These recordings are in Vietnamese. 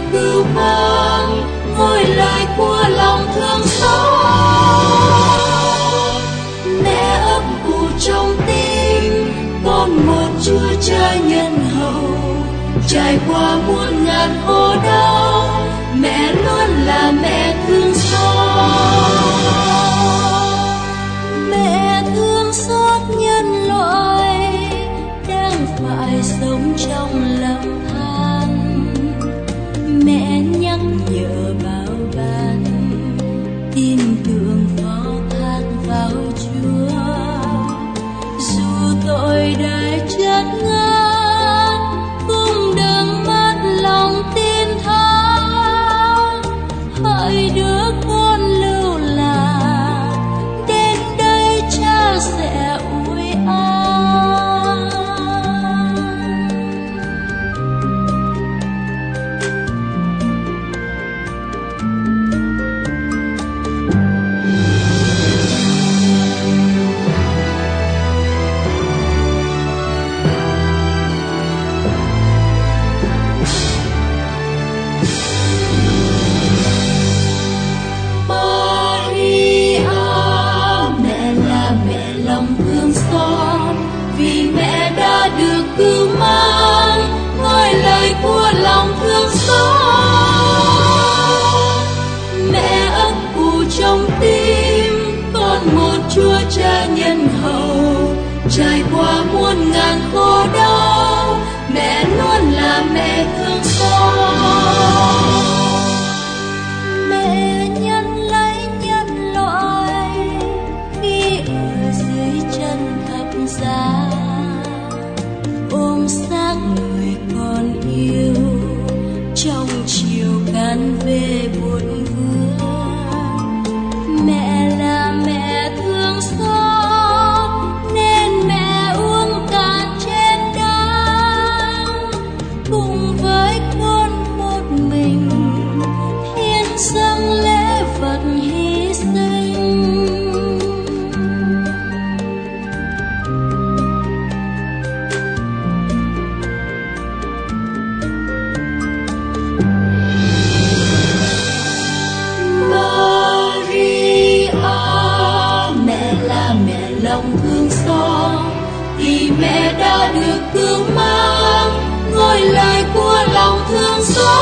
cưu mang ngôi lời của lòng thương xót. Mẹ ấp ủ trong tim con một Chúa Cha nhân hậu, trải qua muôn ngàn khổ đau, mẹ luôn là mẹ thương xót. Mẹ thương xót nhân loại đang phải sống trong lầm than. Mẹ nhắc nhở bảo ban tin tưởng phó thác vào Chúa. Dù tội đã chát ngát cũng đừng mất lòng tin tha. Hỡi đứa con lưu lạc đến đây Cha sẽ ủi an. Cưu mang ngôi lời của lòng thương xót. Mẹ ấp ủ trong tim con một Chúa Cha nhân hậu, trải qua muôn ngàn khổ đau, mẹ luôn là mẹ thương xót. Mẹ nhận lấy nhân loại khi ở dưới chân thập giá, ôm xác người con yêu trong chiều cán về buồn vương. Mẹ là mẹ thương xót nên mẹ uống cạn chén đắng, cùng với con một mình hiến dâng lễ vật hy sinh. Lòng thương xót thì mẹ đã được cưu mang ngôi lời của lòng thương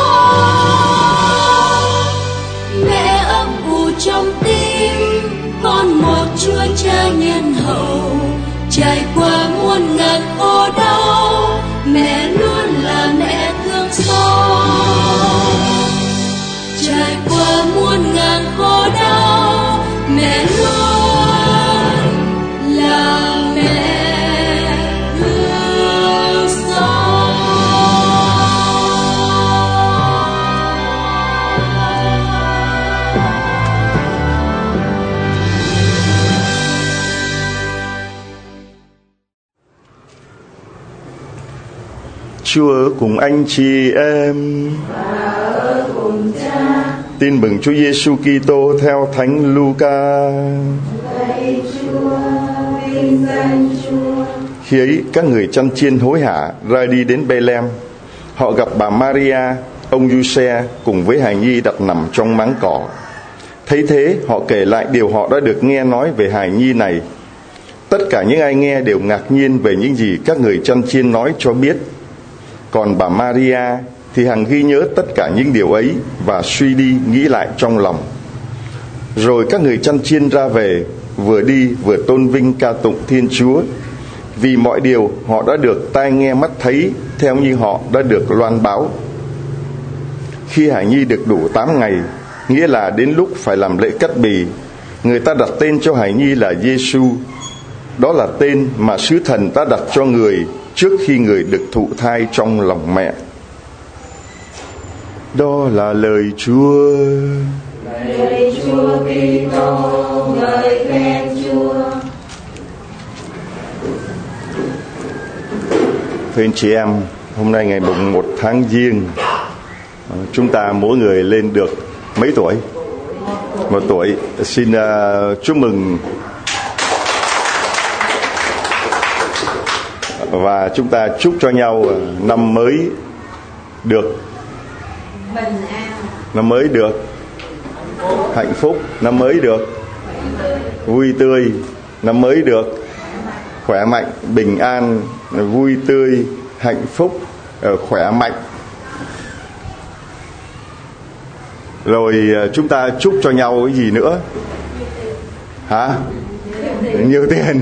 xót. Mẹ ấp ủ trong tim con một Chúa Cha nhân hậu, trải qua muôn ngàn khổ đau, mẹ luôn là mẹ thương xót. Trải qua muôn ngàn khổ đau, mẹ luôn là mẹ thương xót. Chúa ở cùng anh chị em. Ở cùng Cha. Tin mừng Chúa Giêsu Kitô theo Thánh Luca. Lạy Chúa, vinh danh Chúa. Khi ấy các người chăn chiên hối hả ra đi đến Bê-lem. Họ gặp bà Maria, ông Giuse cùng với hài nhi đặt nằm trong máng cỏ. Thấy thế họ kể lại điều họ đã được nghe nói về hài nhi này. Tất cả những ai nghe đều ngạc nhiên về những gì các người chăn chiên nói cho biết. Còn bà Maria thì hằng ghi nhớ tất cả những điều ấy và suy đi nghĩ lại trong lòng. Rồi các người chăn chiên ra về, vừa đi vừa tôn vinh ca tụng Thiên Chúa, vì mọi điều họ đã được tai nghe mắt thấy theo như họ đã được loan báo. Khi hài nhi được đủ 8 ngày, nghĩa là đến lúc phải làm lễ cắt bì, người ta đặt tên cho hài nhi là Giêsu. Đó là tên mà sứ thần đã đặt cho người trước khi người được thụ thai trong lòng mẹ. Đó là lời Chúa. Lạy Chúa Kitô, ngợi khen Chúa. Thưa anh chị em, hôm nay ngày mùng 1 tháng Giêng, chúng ta mỗi người lên được mấy tuổi? 1 tuổi. Xin chúc mừng và chúng ta chúc cho nhau năm mới được năm mới được hạnh phúc, năm mới được vui tươi, năm mới được khỏe mạnh, bình an, vui tươi, hạnh phúc, khỏe mạnh. Rồi chúng ta chúc cho nhau cái gì nữa? Hả? Nhiều tiền.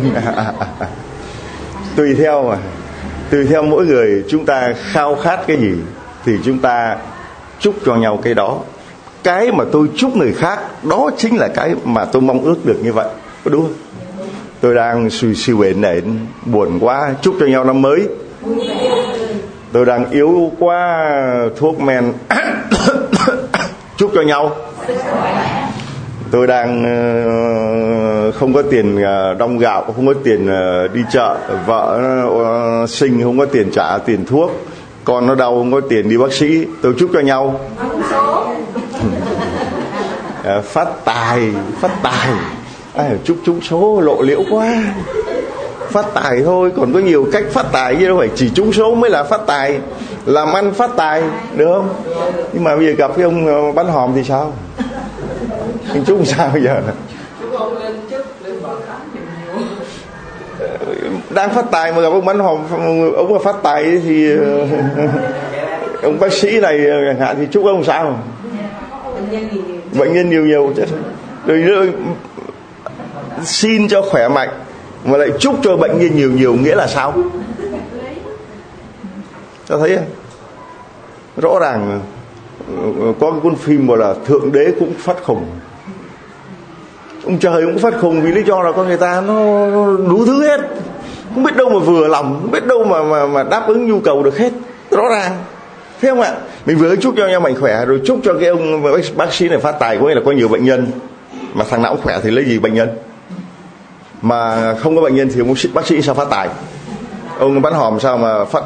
Tùy theo mỗi người chúng ta khao khát cái gì thì chúng ta chúc cho nhau cái đó. Cái mà tôi chúc người khác đó chính là cái mà tôi mong ước được như vậy. Có đúng không? Tôi đang suy bệnh này, buồn quá, chúc cho nhau năm mới. Tôi đang yếu quá, thuốc men, chúc cho nhau. Tôi đang không có tiền đong gạo, không có tiền đi chợ, vợ sinh không có tiền trả tiền thuốc, con nó đau không có tiền đi bác sĩ. Tôi chúc cho nhau phát tài. Chúc trúng số lộ liễu quá. Phát tài thôi, còn có nhiều cách phát tài chứ đâu phải chỉ trúng số mới là phát tài. Làm ăn phát tài, được không? Nhưng mà bây giờ gặp cái ông bán hòm thì sao? Anh chúc sao bây giờ? Đang phát tài mà gặp ông bán hòm, ông mà phát tài thì ông bác sĩ này chẳng hạn thì chúc ông sao? Bệnh nhân nhiều chết. Rồi nữa xin cho khỏe mạnh mà lại chúc cho bệnh nhân nhiều nghĩa là sao? Cho thấy không? Rõ ràng có cái cuốn phim gọi là Thượng Đế cũng phát khùng. Ông trời cũng phát khùng vì lý do là con người ta nó đủ thứ hết, không biết đâu mà vừa lòng, không biết đâu mà đáp ứng nhu cầu được hết. Rõ ràng, thấy không ạ? Mình vừa chúc cho nhau mạnh khỏe rồi chúc cho cái ông bác sĩ này phát tài, có nghĩa là có nhiều bệnh nhân mà thằng nào cũng khỏe thì lấy gì bệnh nhân, mà không có bệnh nhân thì ông bác sĩ sao phát tài? Ông bán hòm sao mà phát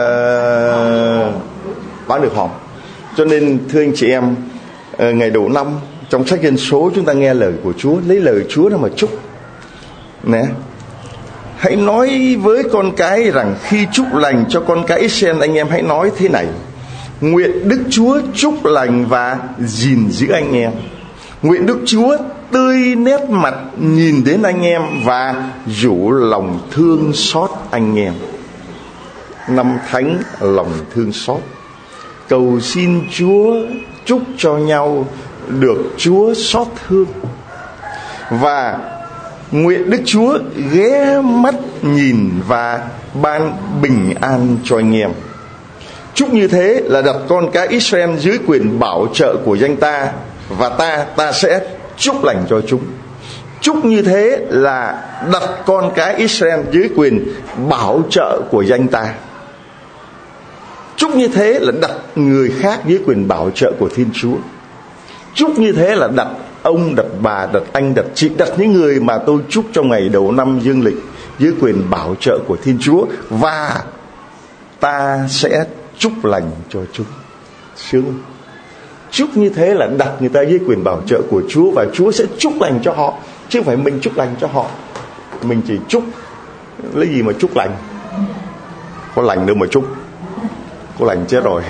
bán được hòm? Cho nên thưa anh chị em, ngày đầu năm trong sách Dân Số chúng ta nghe lời của Chúa, lấy lời Chúa để mà chúc nè. Hãy nói với con cái rằng khi chúc lành cho con cái Israel, anh em hãy nói thế này: nguyện Đức Chúa chúc lành và gìn giữ anh em. Nguyện Đức Chúa tươi nét mặt nhìn đến anh em và rủ lòng thương xót anh em. Năm Thánh lòng thương xót, cầu xin Chúa chúc cho nhau được Chúa xót thương, và nguyện Đức Chúa ghé mắt nhìn và ban bình an cho anh em. Chúc như thế là đặt con cái Israel dưới quyền bảo trợ của danh ta, và ta sẽ chúc lành cho chúng. Chúc như thế là đặt con cái Israel dưới quyền bảo trợ của danh ta. Chúc như thế là đặt người khác dưới quyền bảo trợ của Thiên Chúa. Chúc như thế là đặt ông, đặt bà, đặt anh, đặt chị, đặt những người mà tôi chúc trong ngày đầu năm dương lịch dưới quyền bảo trợ của Thiên Chúa, và ta sẽ chúc lành cho chúng. Sướng không? Chúc như thế là đặt người ta dưới quyền bảo trợ của Chúa, và Chúa sẽ chúc lành cho họ, chứ không phải mình chúc lành cho họ. Mình chỉ chúc, lấy gì mà chúc lành? Có lành đâu mà chúc, có lành chết rồi.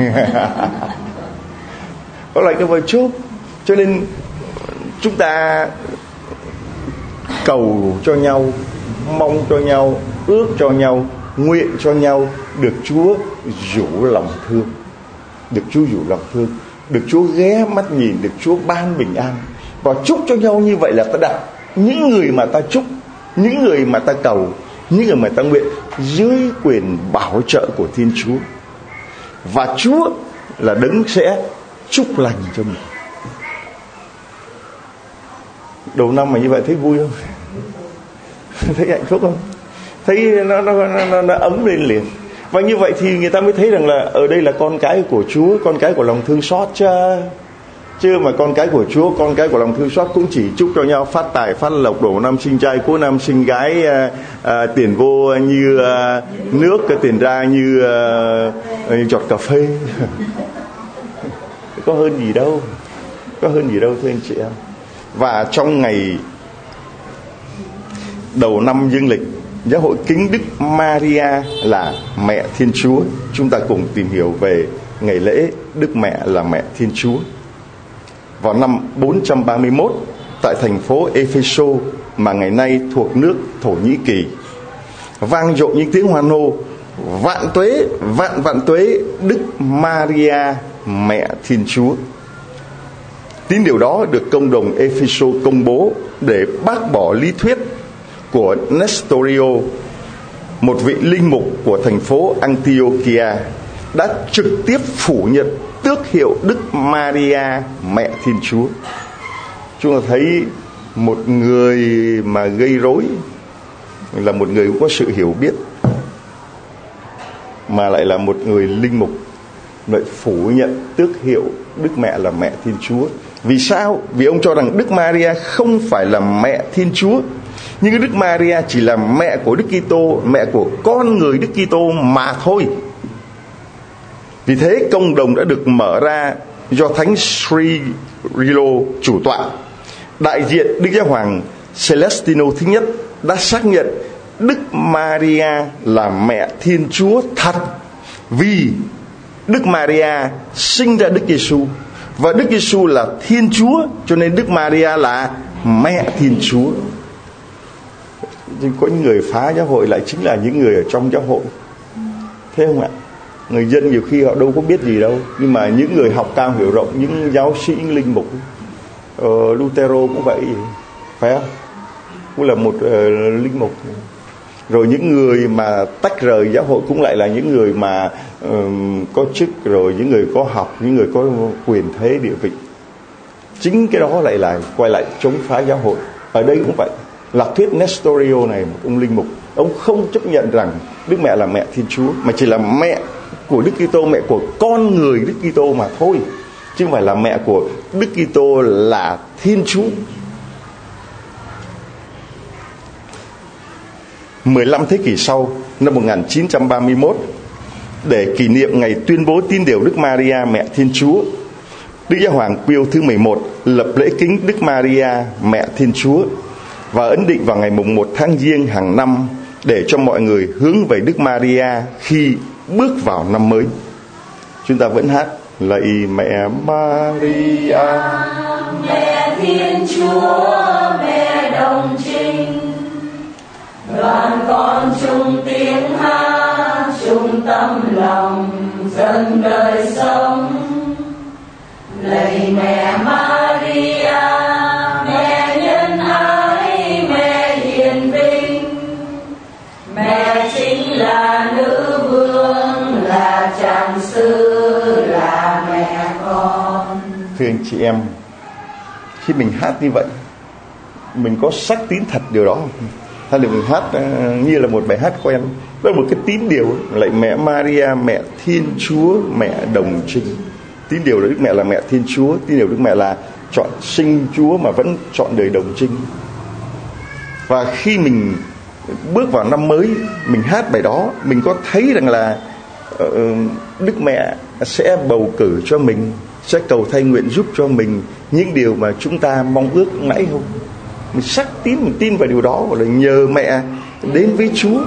Có lành đâu mà chúc. Cho nên chúng ta cầu cho nhau, mong cho nhau, ước cho nhau, nguyện cho nhau được Chúa rủ lòng thương, được Chúa rủ lòng thương, được Chúa ghé mắt nhìn, được Chúa ban bình an. Và chúc cho nhau như vậy là ta đặt những người mà ta chúc, những người mà ta cầu, những người mà ta nguyện dưới quyền bảo trợ của Thiên Chúa, và Chúa là đấng sẽ chúc lành cho mình. Đầu năm mà như vậy thấy vui không? Thấy hạnh phúc không? Thấy nó ấm lên liền. Và như vậy thì người ta mới thấy rằng là ở đây là con cái của Chúa, con cái của lòng thương xót chứ mà con cái của Chúa, con cái của lòng thương xót cũng chỉ chúc cho nhau phát tài, phát lộc, đổ năm sinh trai, cuối năm sinh gái, tiền vô như nước, cái tiền ra như giọt cà phê. Có hơn gì đâu, có hơn gì đâu thưa anh chị em. Và trong ngày đầu năm dương lịch, giáo hội kính Đức Maria là mẹ Thiên Chúa, chúng ta cùng tìm hiểu về ngày lễ Đức Mẹ là Mẹ Thiên Chúa. Vào năm 431 tại thành phố Epheso mà ngày nay thuộc nước Thổ Nhĩ Kỳ, vang dội những tiếng hoan hô: vạn tuế, vạn tuế Đức Maria Mẹ Thiên Chúa. Tín điều đó được công đồng Epheso công bố để bác bỏ lý thuyết của Nestorio, một vị linh mục của thành phố Antiochia đã trực tiếp phủ nhận tước hiệu Đức Maria Mẹ Thiên Chúa. Chúng ta thấy một người mà gây rối là một người cũng có sự hiểu biết, mà lại là một người linh mục lại phủ nhận tước hiệu Đức Mẹ là Mẹ Thiên Chúa. Vì sao? Vì ông cho rằng Đức Maria không phải là Mẹ Thiên Chúa, nhưng Đức Maria chỉ là mẹ của Đức Kitô, mẹ của con người Đức Kitô mà thôi. Vì thế công đồng đã được mở ra do Thánh Cyrilo chủ tọa. Đại diện Đức Giáo hoàng Celestino thứ nhất đã xác nhận Đức Maria là Mẹ Thiên Chúa thật, vì Đức Maria sinh ra Đức Giêsu và Đức Giêsu là Thiên Chúa, cho nên Đức Maria là Mẹ Thiên Chúa. Nhưng có những người phá giáo hội lại chính là những người ở trong giáo hội, thế không ạ? Người dân nhiều khi họ đâu có biết gì đâu, nhưng mà những người học cao hiểu rộng, những giáo sĩ, những linh mục, Lutero cũng vậy, phải không? Cũng là một linh mục. Rồi những người mà tách rời giáo hội cũng lại là những người mà có chức, rồi những người có học, những người có quyền thế địa vị. Chính cái đó lại là quay lại chống phá giáo hội. Ở đây cũng vậy. Lạc thuyết Nestorio này, một ông linh mục, ông không chấp nhận rằng Đức Mẹ là Mẹ Thiên Chúa, mà chỉ là mẹ của Đức Kitô, mẹ của con người Đức Kitô mà thôi, chứ không phải là mẹ của Đức Kitô là Thiên Chúa. 15 thế kỷ sau, năm 1931, để kỷ niệm ngày tuyên bố tín điều Đức Maria Mẹ Thiên Chúa, Đức Giáo hoàng Pio thứ 11 lập lễ kính Đức Maria Mẹ Thiên Chúa và ấn định vào ngày mùng 1 tháng Giêng hàng năm để cho mọi người hướng về Đức Maria khi bước vào năm mới. Chúng ta vẫn hát lạy Mẹ Maria, Mẹ Thiên Chúa, Mẹ đồng trinh, đoàn con chung tiếng hát, chung tâm lòng dâng đời sống. Lạy Mẹ Maria, Mẹ nhân ái, Mẹ hiền vinh, Mẹ chính là nữ vương, là tràng sư, là mẹ con. Thưa anh chị em, khi mình hát như vậy, mình có sắc tín thật điều đó không? Hay là mình hát như là một bài hát quen? Đó là một cái tín điều, lạy Mẹ Maria, Mẹ Thiên Chúa, Mẹ đồng trinh. Tín điều là Đức Mẹ là Mẹ Thiên Chúa, tín điều Đức Mẹ là chọn sinh Chúa mà vẫn chọn đời đồng trinh. Và khi mình bước vào năm mới, mình hát bài đó, mình có thấy rằng là Đức Mẹ sẽ bầu cử cho mình, sẽ cầu thay nguyện giúp cho mình những điều mà chúng ta mong ước lúc nãy không? Mình sắc tín, mình tin vào điều đó, và là nhờ mẹ đến với Chúa.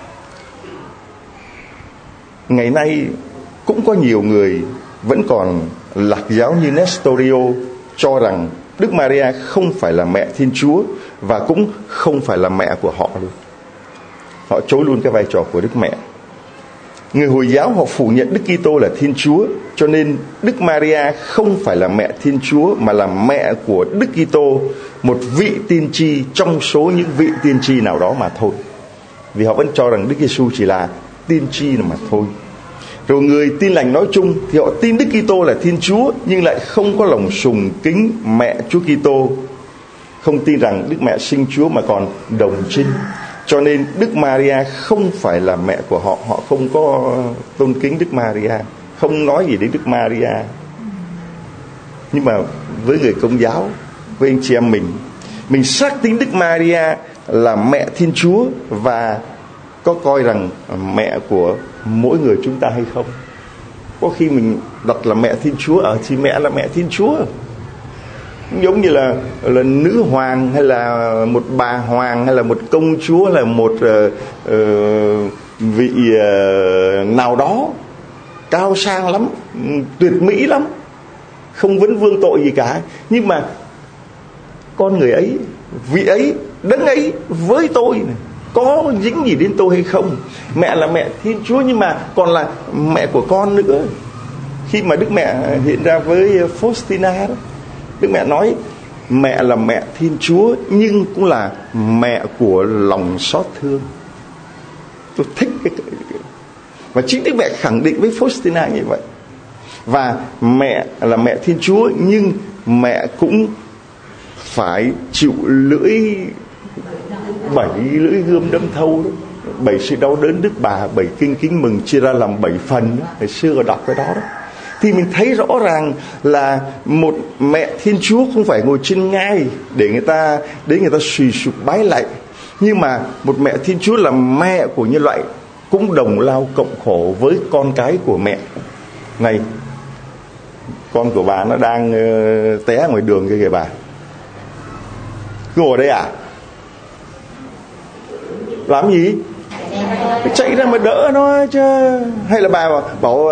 Ngày nay cũng có nhiều người vẫn còn lạc giáo như Nestorio, cho rằng Đức Maria không phải là Mẹ Thiên Chúa và cũng không phải là mẹ của họ luôn. Họ chối luôn cái vai trò của Đức Mẹ. Người Hồi giáo họ phủ nhận Đức Kitô là Thiên Chúa, cho nên Đức Maria không phải là Mẹ Thiên Chúa mà là mẹ của Đức Kitô, một vị tiên tri trong số những vị tiên tri nào đó mà thôi. Vì họ vẫn cho rằng Đức Giêsu chỉ là tiên tri mà thôi. Rồi người Tin Lành nói chung thì họ tin Đức Kitô là Thiên Chúa, nhưng lại không có lòng sùng kính mẹ Chúa Kitô, không tin rằng Đức Mẹ sinh Chúa mà còn đồng trinh. Cho nên Đức Maria không phải là mẹ của họ, họ không có tôn kính Đức Maria, không nói gì đến Đức Maria. Nhưng mà với người Công giáo, với anh chị em mình xác tín Đức Maria là Mẹ Thiên Chúa và có coi rằng mẹ của mỗi người chúng ta hay không? Có khi mình đặt là Mẹ Thiên Chúa, thì mẹ là Mẹ Thiên Chúa, giống như là nữ hoàng hay là một bà hoàng hay là một công chúa, là một vị nào đó. cao sang lắm, tuyệt mỹ lắm, không vấn vương tội gì cả. Nhưng mà con người ấy, vị ấy, đấng ấy với tôi này, có dính gì đến tôi hay không? Mẹ là mẹ Thiên Chúa nhưng mà còn là mẹ của con nữa. Khi mà Đức Mẹ hiện ra với Faustina đó, Đức Mẹ nói mẹ là mẹ Thiên Chúa nhưng cũng là mẹ của lòng xót thương. Tôi thích cái và chính Đức Mẹ khẳng định với Faustina như vậy. Và mẹ là mẹ Thiên Chúa nhưng mẹ cũng phải chịu bảy lưỡi gươm đâm thâu đó, 7 sự đau đớn Đức Bà, 7 kinh kính mừng chia ra làm 7 phần đó. Ngày xưa đọc cái đó đó thì mình thấy rõ ràng là một mẹ Thiên Chúa không phải ngồi trên ngai để người ta suy sụp bái lạy, nhưng mà một mẹ Thiên Chúa là mẹ của nhân loại, cũng đồng lao cộng khổ với con cái của mẹ. Này, con của bà nó đang té ngoài đường kìa bà, cứ ngồi đây à? Làm gì? Chạy ra mà đỡ nó chứ. Hay là bà bảo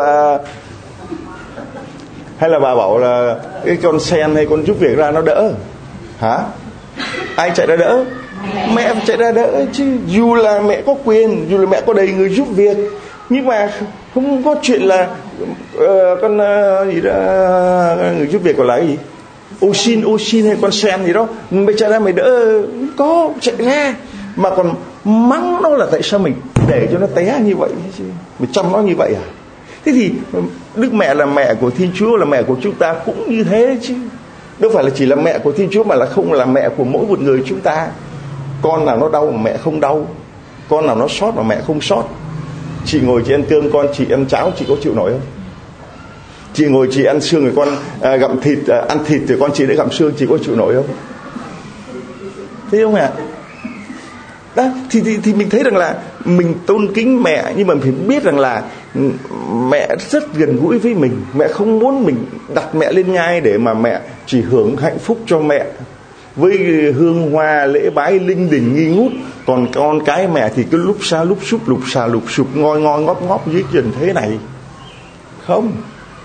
hay là bà bảo là cái con sen hay con giúp việc ra nó đỡ hả? Ai chạy ra đỡ? Mẹ phải chạy ra đỡ chứ. Dù là mẹ có quyền, dù là mẹ có đầy người giúp việc, nhưng mà không có chuyện là con gì đó, người giúp việc còn là cái gì, ô xin hay con sen gì đó, mày chạy ra mày đỡ. Có chạy ra mà còn mắng nó là tại sao mình để cho nó té như vậy chứ, mình chăm nó như vậy à? Thế thì Đức Mẹ là mẹ của Thiên Chúa, là mẹ của chúng ta cũng như thế chứ. Đâu phải là chỉ là mẹ của Thiên Chúa mà là không là mẹ của mỗi một người chúng ta. Con nào nó đau mà mẹ không đau, con nào nó sót mà mẹ không sót. Chị ngồi chị ăn cơm, con chị ăn cháo, chị có chịu nổi không? Chị ngồi chị ăn xương rồi con gặm thịt, ăn thịt rồi con chị đã gặm xương, chị có chịu nổi không? Thấy không ạ? Đó, thì mình thấy rằng là mình tôn kính mẹ, nhưng mà mình phải biết rằng là mẹ rất gần gũi với mình. Mẹ không muốn mình đặt mẹ lên ngai để mà mẹ chỉ hưởng hạnh phúc cho mẹ với hương hoa lễ bái linh đình nghi ngút, còn con cái mẹ thì cứ lúc xa lúc xúc, lục xà lục sụp, ngoi ngóp ngóp dưới trần thế này. Không.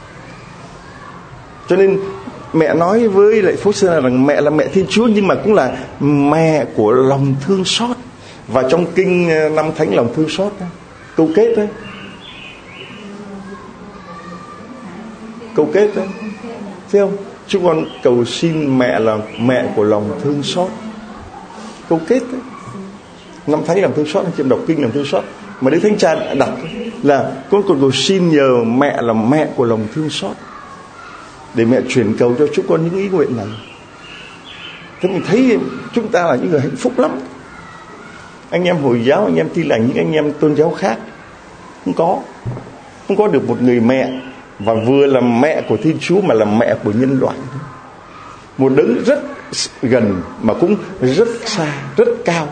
Cho nên mẹ nói với lại Faustina rằng mẹ là mẹ Thiên Chúa nhưng mà cũng là mẹ của lòng thương xót. Và trong kinh Năm Thánh lòng thương xót đó, câu kết đấy, thấy không? Chúng con cầu xin mẹ là mẹ của lòng thương xót. Câu kết đấy, Năm Thánh lòng thương xót, anh chị đọc kinh lòng thương xót mà Đức Thánh Cha đặt là con còn cầu xin nhờ mẹ là mẹ của lòng thương xót để mẹ truyền cầu cho chúng con những ý nguyện này. Thế mình thấy chúng ta là những người hạnh phúc lắm. Anh em Hồi giáo, anh em Tin Lành, những anh em tôn giáo khác không có được một người mẹ và vừa là mẹ của Thiên Chúa mà là mẹ của nhân loại. Một đấng rất gần mà cũng rất xa, rất cao.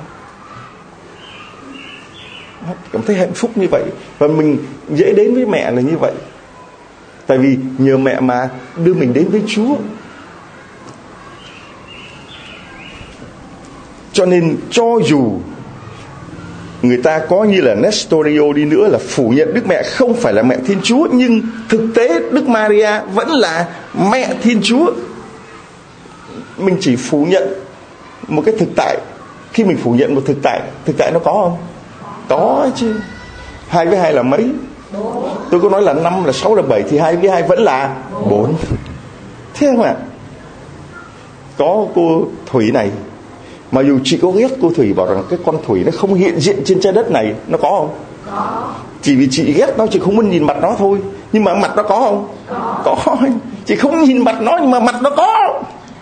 Cảm thấy hạnh phúc như vậy. Và mình dễ đến với mẹ là như vậy. Tại vì nhờ mẹ mà đưa mình đến với Chúa. Cho nên cho dù người ta có như là Nestorio đi nữa là phủ nhận Đức Mẹ không phải là mẹ Thiên Chúa, nhưng thực tế Đức Maria vẫn là mẹ Thiên Chúa. Mình chỉ phủ nhận một cái thực tại. Khi mình phủ nhận một thực tại nó có không? Có chứ. 2 với 2 là mấy? Tôi có nói là 5 là 6 là 7 thì 2 với 2 vẫn là 4. Thế không ạ? Có cô Thủy này, mà dù chị có ghét cô Thủy, bảo rằng cái con Thủy nó không hiện diện trên trái đất này, nó có không? Có. Chỉ vì chị ghét nó, chị không muốn nhìn mặt nó thôi. Nhưng mà mặt nó có không? Có. Chị không nhìn mặt nó nhưng mà mặt nó có.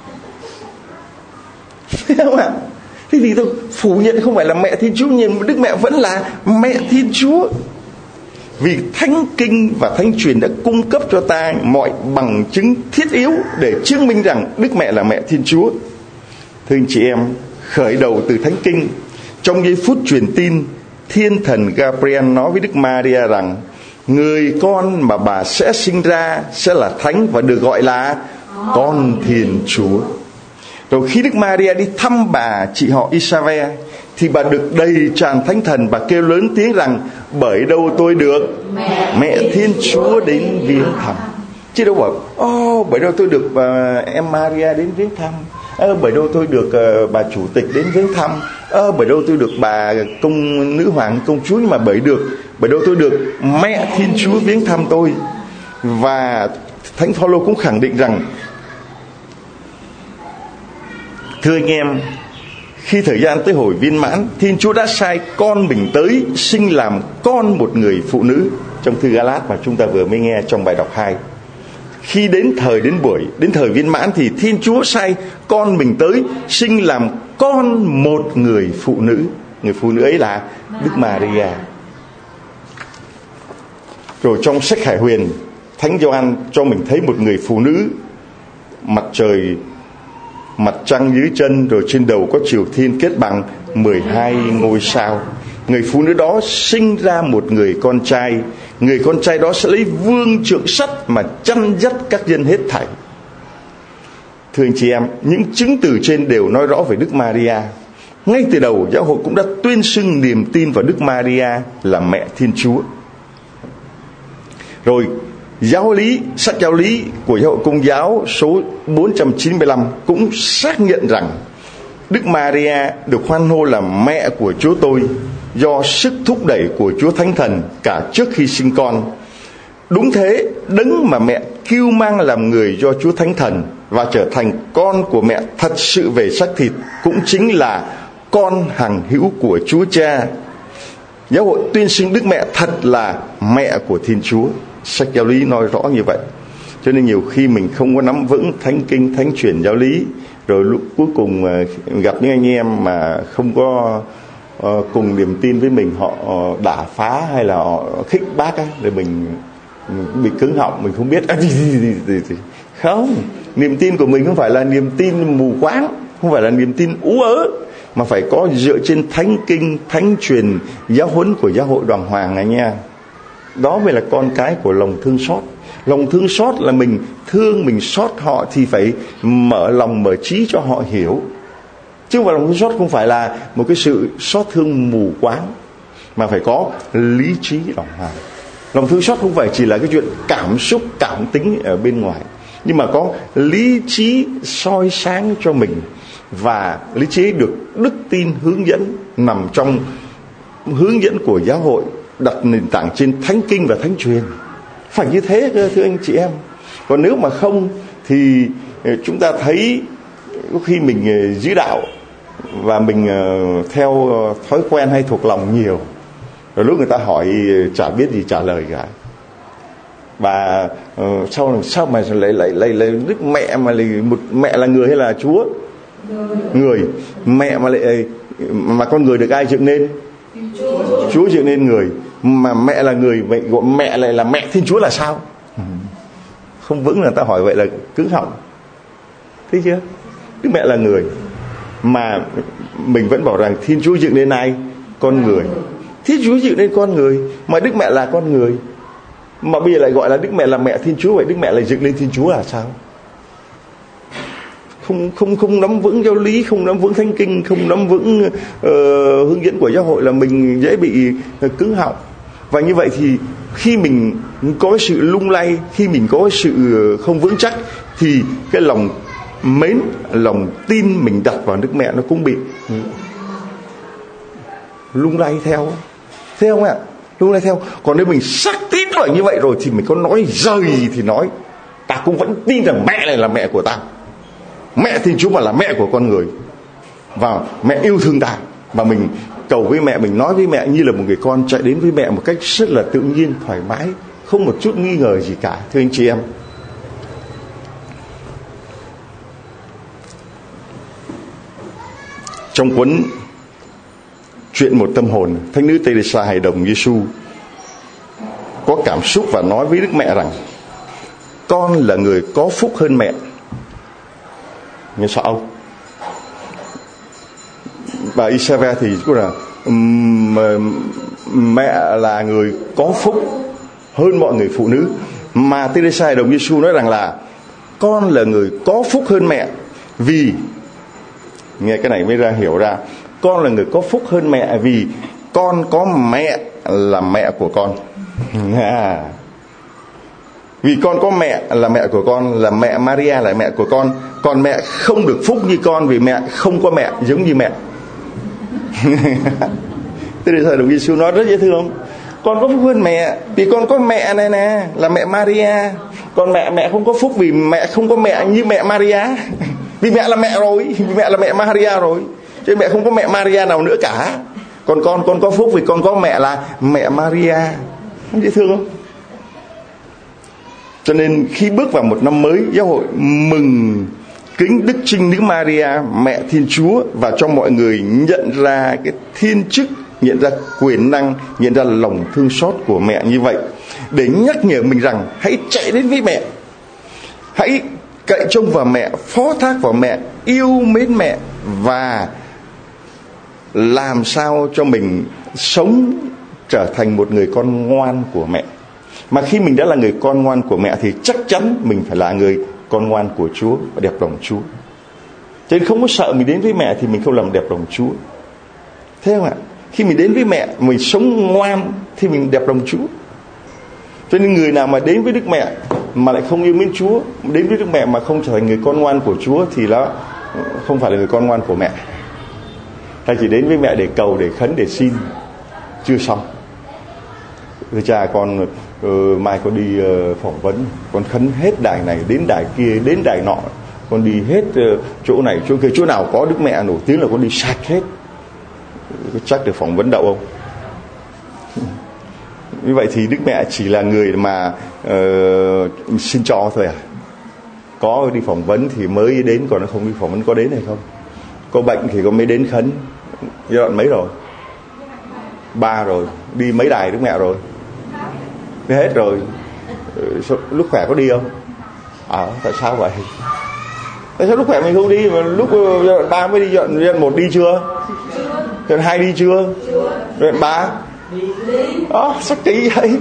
Thấy không ạ? Thế thì tôi phủ nhận không phải là mẹ Thiên Chúa, nhưng Đức Mẹ vẫn là mẹ Thiên Chúa. Vì Thánh Kinh và Thánh Truyền đã cung cấp cho ta mọi bằng chứng thiết yếu để chứng minh rằng Đức Mẹ là mẹ Thiên Chúa. Thưa anh chị em, khởi đầu từ Thánh Kinh, trong giây phút truyền tin, Thiên Thần Gabriel nói với Đức Maria rằng người con mà bà sẽ sinh ra sẽ là thánh và được gọi là con Thiên Chúa. Rồi khi Đức Maria đi thăm bà chị họ Isabel thì bà được đầy tràn Thánh Thần. Bà kêu lớn tiếng rằng: bởi đâu tôi được mẹ Thiên Chúa đến viếng thăm. Chứ đâu bảo bởi đâu tôi được em Maria đến viếng thăm, bởi đâu tôi được bà chủ tịch đến viếng thăm, bởi đâu tôi được bà nữ hoàng công chúa. Nhưng mà bởi đâu tôi được mẹ Thiên Chúa viếng thăm tôi. Và Thánh Phaolô cũng khẳng định rằng: thưa anh em, khi thời gian tới hồi viên mãn, Thiên Chúa đã sai con mình tới sinh làm con một người phụ nữ. Trong thư Ga-lát mà chúng ta vừa mới nghe trong bài đọc 2. Khi đến thời viên mãn thì Thiên Chúa sai con mình tới sinh làm con một người phụ nữ. Người phụ nữ ấy là Đức Maria. Rồi trong sách Khải Huyền, Thánh Gioan cho mình thấy một người phụ nữ, mặt trời, mặt trăng dưới chân, rồi trên đầu có chiều thiên kết bằng 12 ngôi sao. Người phụ nữ đó sinh ra một người con trai. Người con trai đó sẽ lấy vương trượng sắt mà chăn dắt các dân hết thảy. Thưa anh chị em, những chứng từ trên đều nói rõ về Đức Maria. Ngay từ đầu, giáo hội cũng đã tuyên xưng niềm tin vào Đức Maria là mẹ Thiên Chúa. Rồi sách giáo lý của giáo hội Công giáo số 495 cũng xác nhận rằng Đức Maria được hoan hô là mẹ của Chúa tôi do sức thúc đẩy của Chúa Thánh Thần cả trước khi sinh con. Đúng thế, đấng mà mẹ kêu mang làm người do Chúa Thánh Thần và trở thành con của mẹ thật sự về xác thịt cũng chính là con hằng hữu của Chúa Cha. Giáo hội tuyên xưng Đức Mẹ thật là mẹ của Thiên Chúa. Sách giáo lý nói rõ như vậy. Cho nên nhiều khi mình không có nắm vững thánh kinh, thánh truyền giáo lý, rồi lúc cuối cùng gặp những anh em mà không có cùng niềm tin với mình, họ đả phá hay là họ khích bác á, rồi mình bị cứng họng, mình không biết gì. Không, niềm tin của mình không phải là niềm tin mù quáng, không phải là niềm tin ú ớ, mà phải có dựa trên thánh kinh, thánh truyền, giáo huấn của giáo hội Đoàn Hoàng này nha. Đó mới là con cái của lòng thương xót. Lòng thương xót là mình thương, mình xót họ thì phải mở lòng, mở trí cho họ hiểu. Chứ không phải lòng thương xót không phải là một cái sự xót thương mù quáng, mà phải có lý trí đàng hoàng. Lòng thương xót không phải chỉ là cái chuyện cảm xúc, cảm tính ở bên ngoài, nhưng mà có lý trí soi sáng cho mình. Và lý trí được đức tin hướng dẫn, nằm trong hướng dẫn của giáo hội, đặt nền tảng trên thánh kinh và thánh truyền. Phải như thế cơ, thưa anh chị em. Còn nếu mà không thì chúng ta thấy có khi mình giữ đạo và mình theo thói quen hay thuộc lòng nhiều, rồi lúc người ta hỏi chả biết gì trả lời cả. Và sao mà lại Đức Mẹ mà lại một mẹ là người hay là Chúa? Người. Mẹ mà con người được ai dựng nên? Chúa dựng nên người. Mà mẹ là người, vậy gọi mẹ lại là mẹ Thiên Chúa là sao? Không vững, là ta hỏi vậy là cứng họng. Thấy chưa? Đức Mẹ là người, mà mình vẫn bảo rằng Thiên Chúa dựng nên ai? Con người. Thiên Chúa dựng nên con người, mà Đức Mẹ là con người, mà bây giờ lại gọi là Đức Mẹ là mẹ Thiên Chúa. Vậy Đức Mẹ lại dựng lên Thiên Chúa là sao? Không nắm vững giáo lý, không nắm vững thánh kinh, không nắm vững hướng dẫn của giáo hội là mình dễ bị cứng họng. Và như vậy thì khi mình có sự lung lay, khi mình có sự không vững chắc, thì cái lòng mến, lòng tin mình đặt vào Đức Mẹ nó cũng bị lung lay theo. Thấy không ạ? Lung lay theo. Còn nếu mình xác tín vào như vậy rồi thì mình có nói rời gì thì nói, ta cũng vẫn tin rằng mẹ này là mẹ của ta. Mẹ Thiên Chúa mà là mẹ của con người, và mẹ yêu thương ta. Và mình cầu với mẹ, mình nói với mẹ như là một người con, chạy đến với mẹ một cách rất là tự nhiên, thoải mái, không một chút nghi ngờ gì cả. Thưa anh chị em, trong cuốn Chuyện một tâm hồn, Thánh nữ Teresa hài đồng Giêsu có cảm xúc và nói với Đức Mẹ rằng: con là người có phúc hơn mẹ. Nghe sao không? Bà Isabel thì cũng là mẹ là người có phúc hơn mọi người phụ nữ. Mà Teresa hài đồng Giêsu nói rằng là con là người có phúc hơn mẹ, vì nghe cái này mới hiểu ra con là người có phúc hơn mẹ, vì con có mẹ là mẹ của con. Vì con có mẹ là mẹ của con, là mẹ Maria là mẹ của con. Còn mẹ không được phúc như con, vì mẹ không có mẹ giống như mẹ. Thế thì thời Đức Giêsu nói rất dễ thương. Con có phúc hơn mẹ vì con có mẹ này nè, là mẹ Maria. Còn mẹ không có phúc vì mẹ không có mẹ như mẹ Maria. Vì mẹ là mẹ rồi, vì mẹ là mẹ Maria rồi, chứ mẹ không có mẹ Maria nào nữa cả. Còn con có phúc vì con có mẹ là mẹ Maria. Không dễ thương không? Cho nên khi bước vào một năm mới, giáo hội mừng kính Đức Trinh Nữ Maria, mẹ Thiên Chúa, và cho mọi người nhận ra cái thiên chức, nhận ra quyền năng, nhận ra lòng thương xót của mẹ như vậy, để nhắc nhở mình rằng hãy chạy đến với mẹ, hãy cậy trông vào mẹ, phó thác vào mẹ, yêu mến mẹ, và làm sao cho mình sống trở thành một người con ngoan của mẹ. Mà khi mình đã là người con ngoan của mẹ thì chắc chắn mình phải là người con ngoan của Chúa và đẹp lòng Chúa. Cho nên không có sợ mình đến với mẹ thì mình không làm đẹp lòng Chúa. Thế không ạ? Khi mình đến với mẹ, mình sống ngoan thì mình đẹp lòng Chúa. Cho nên người nào mà đến với Đức Mẹ mà lại không yêu mến Chúa, đến với Đức Mẹ mà không trở thành người con ngoan của Chúa, thì nó không phải là người con ngoan của mẹ. Ta chỉ đến với mẹ để cầu, để khấn, để xin, chưa xong. Thưa cha, con mai con đi phỏng vấn, con khấn hết đài này đến đài kia, đến đài nọ, con đi hết chỗ này chỗ kia, chỗ nào có Đức Mẹ nổi tiếng là con đi sạch hết. Chắc được phỏng vấn đậu không? Như vậy thì Đức Mẹ chỉ là người mà xin cho thôi à? Có đi phỏng vấn thì mới đến, còn nó không đi phỏng vấn có đến hay không? Có bệnh thì có mới đến khấn. Giai đoạn mấy rồi? 3 rồi. Đi mấy đài Đức Mẹ rồi? Đi hết rồi. Lúc khỏe có đi không? Tại sao vậy? Tại sao lúc khỏe mình không đi, mà lúc giai đoạn 3 mới đi? Giai đoạn 1 đi chưa? Giai đoạn 2 đi chưa? Giai đoạn 3? Sao kỳ vậy?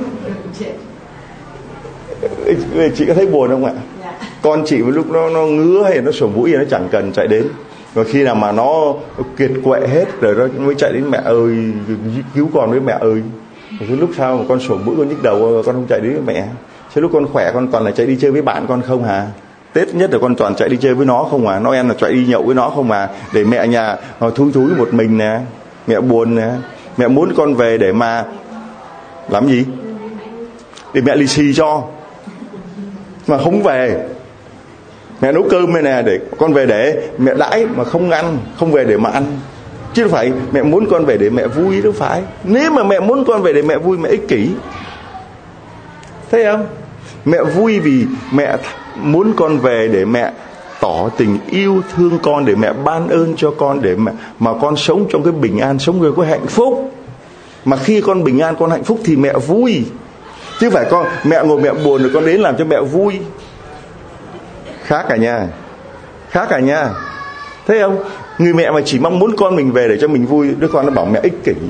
Chị có thấy buồn không ạ? Con chị lúc nó ngứa hay nó sổ mũi thì nó chẳng cần chạy đến. Và khi nào mà nó kiệt quệ hết rồi nó mới chạy đến: mẹ ơi, cứu con với mẹ ơi. Rồi lúc sau mà con sổ mũi, con nhức đầu, con không chạy đến với mẹ. Chứ lúc con khỏe con toàn là chạy đi chơi với bạn con không hả? Tết nhất là con toàn chạy đi chơi với nó không à? Noel là chạy đi nhậu với nó không à? Để mẹ nhà thui một mình nè, mẹ buồn nè. Mẹ muốn con về để mà làm gì? Để mẹ lì xì cho, mà không về. Mẹ nấu cơm này nè, để con về để mẹ đãi mà không ăn, không về để mà ăn. Chứ không phải mẹ muốn con về để mẹ vui, đâu phải. Nếu mà mẹ muốn con về để mẹ vui, mẹ ích kỷ. Thấy không? Mẹ vui vì mẹ muốn con về để mẹ tỏ tình yêu thương con, để mẹ ban ơn cho con, để mà con sống trong cái bình an, sống người có hạnh phúc. Mà khi con bình an, con hạnh phúc thì mẹ vui. Chứ phải con mẹ ngồi mẹ buồn rồi con đến làm cho mẹ vui. Khác cả nha. Khác cả nha. Thấy không? Người mẹ mà chỉ mong muốn con mình về để cho mình vui, đứa con nó bảo mẹ ích kỷ.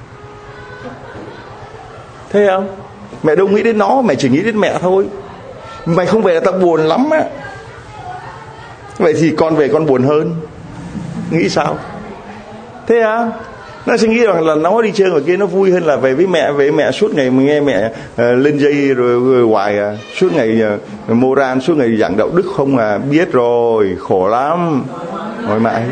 Thấy không? Mẹ đâu nghĩ đến nó, mẹ chỉ nghĩ đến mẹ thôi. Mày không về là tao buồn lắm á. Vậy thì con về con buồn hơn. Nghĩ sao? Thế à? Nó sẽ nghĩ rằng là nó đi chơi ngoài kia nó vui hơn là về với mẹ. Về với mẹ suốt ngày mình nghe mẹ lên dây rồi hoài suốt ngày moral, suốt ngày giảng đạo đức không à. Biết rồi, khổ lắm. Hỏi mãi.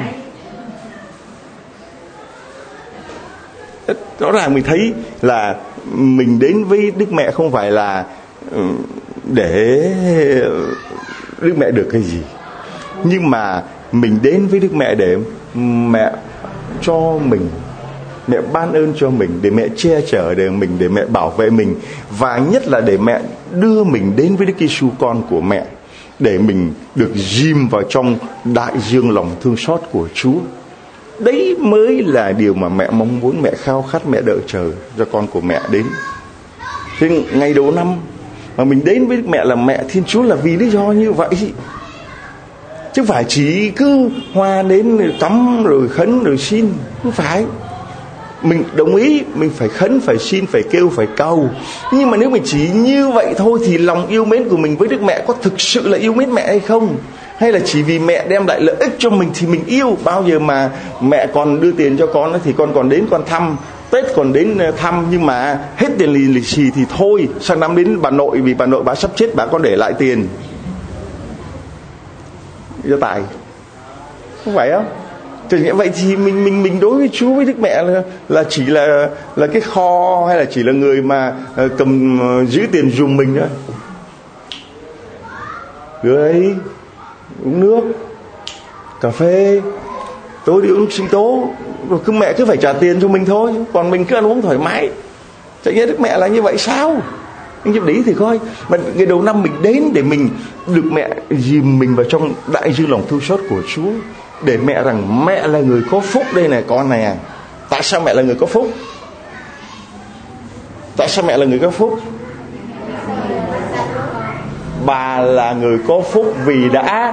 Rõ ràng mình thấy là mình đến với Đức Mẹ không phải là để Đức Mẹ được cái gì, nhưng mà mình đến với Đức Mẹ để mẹ cho mình, mẹ ban ơn cho mình, để mẹ che chở để mình, để mẹ bảo vệ mình, và nhất là để mẹ đưa mình đến với Đức Giêsu con của mẹ, để mình được ghim vào trong đại dương lòng thương xót của Chúa. Đấy mới là điều mà mẹ mong muốn, mẹ khao khát, mẹ đợi chờ cho con của mẹ đến. Thế ngày đầu năm mà mình đến với mẹ là mẹ Thiên Chúa là vì lý do như vậy, chứ phải chỉ cứ hoa đến rồi cắm rồi khấn rồi xin. Không phải. Mình đồng ý mình phải khấn, phải xin, phải kêu, phải cầu, nhưng mà nếu mình chỉ như vậy thôi thì lòng yêu mến của mình với Đức Mẹ có thực sự là yêu mến mẹ hay không? Hay là chỉ vì mẹ đem lại lợi ích cho mình thì mình yêu? Bao giờ mà mẹ còn đưa tiền cho con thì con còn đến con thăm, Tết còn đến thăm, nhưng mà hết tiền lì xì thì thôi, sang năm đến bà nội, vì bà nội bà sắp chết, bà có để lại tiền cho tài, không phải không? Thì vậy thì mình đối với Chúa, với Đức Mẹ là chỉ là cái kho, hay là chỉ là người mà cầm giữ tiền dùng mình thôi. Gửi uống nước, cà phê, tối đi uống sinh tố, rồi mẹ cứ phải trả tiền cho mình thôi, còn mình cứ ăn uống thoải mái. Chẳng nhẽ Đức Mẹ là như vậy sao? Anh giúp ý thì coi, mà ngày đầu năm mình đến để mình được mẹ dìm mình vào trong đại dương lòng thương xót của Chúa, để mẹ rằng mẹ là người có phúc. Đây này con này à, tại sao mẹ là người có phúc? Tại sao mẹ là người có phúc? Bà là người có phúc vì đã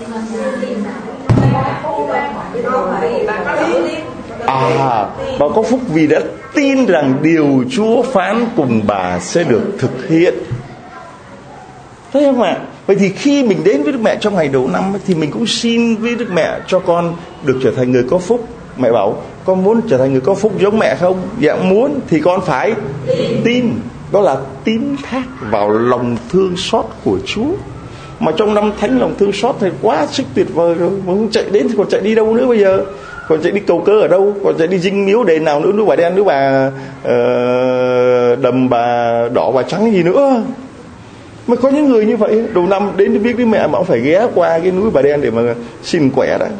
bà có phúc vì đã tin rằng điều Chúa phán cùng bà sẽ được thực hiện. Thấy không ạ? Vậy thì khi mình đến với Đức Mẹ trong ngày đầu năm thì mình cũng xin với Đức Mẹ cho con được trở thành người có phúc. Mẹ bảo con muốn trở thành người có phúc giống mẹ không? Dạ muốn. Thì con phải tin. Đó là tín thác vào lòng thương xót của Chúa. Mà trong năm Thánh lòng thương xót thì quá sức tuyệt vời rồi. Mà không chạy đến thì còn chạy đi đâu nữa bây giờ? Còn chạy đi cầu cơ ở đâu? Còn chạy đi dinh miếu đền nào nữa? Núi Bà Đen, núi Bà Đầm, Bà Đỏ, Bà Trắng gì nữa? Mà có những người như vậy, đầu năm đến biết Đức Mẹ mà ông phải ghé qua cái núi Bà Đen để mà xin quẻ đó.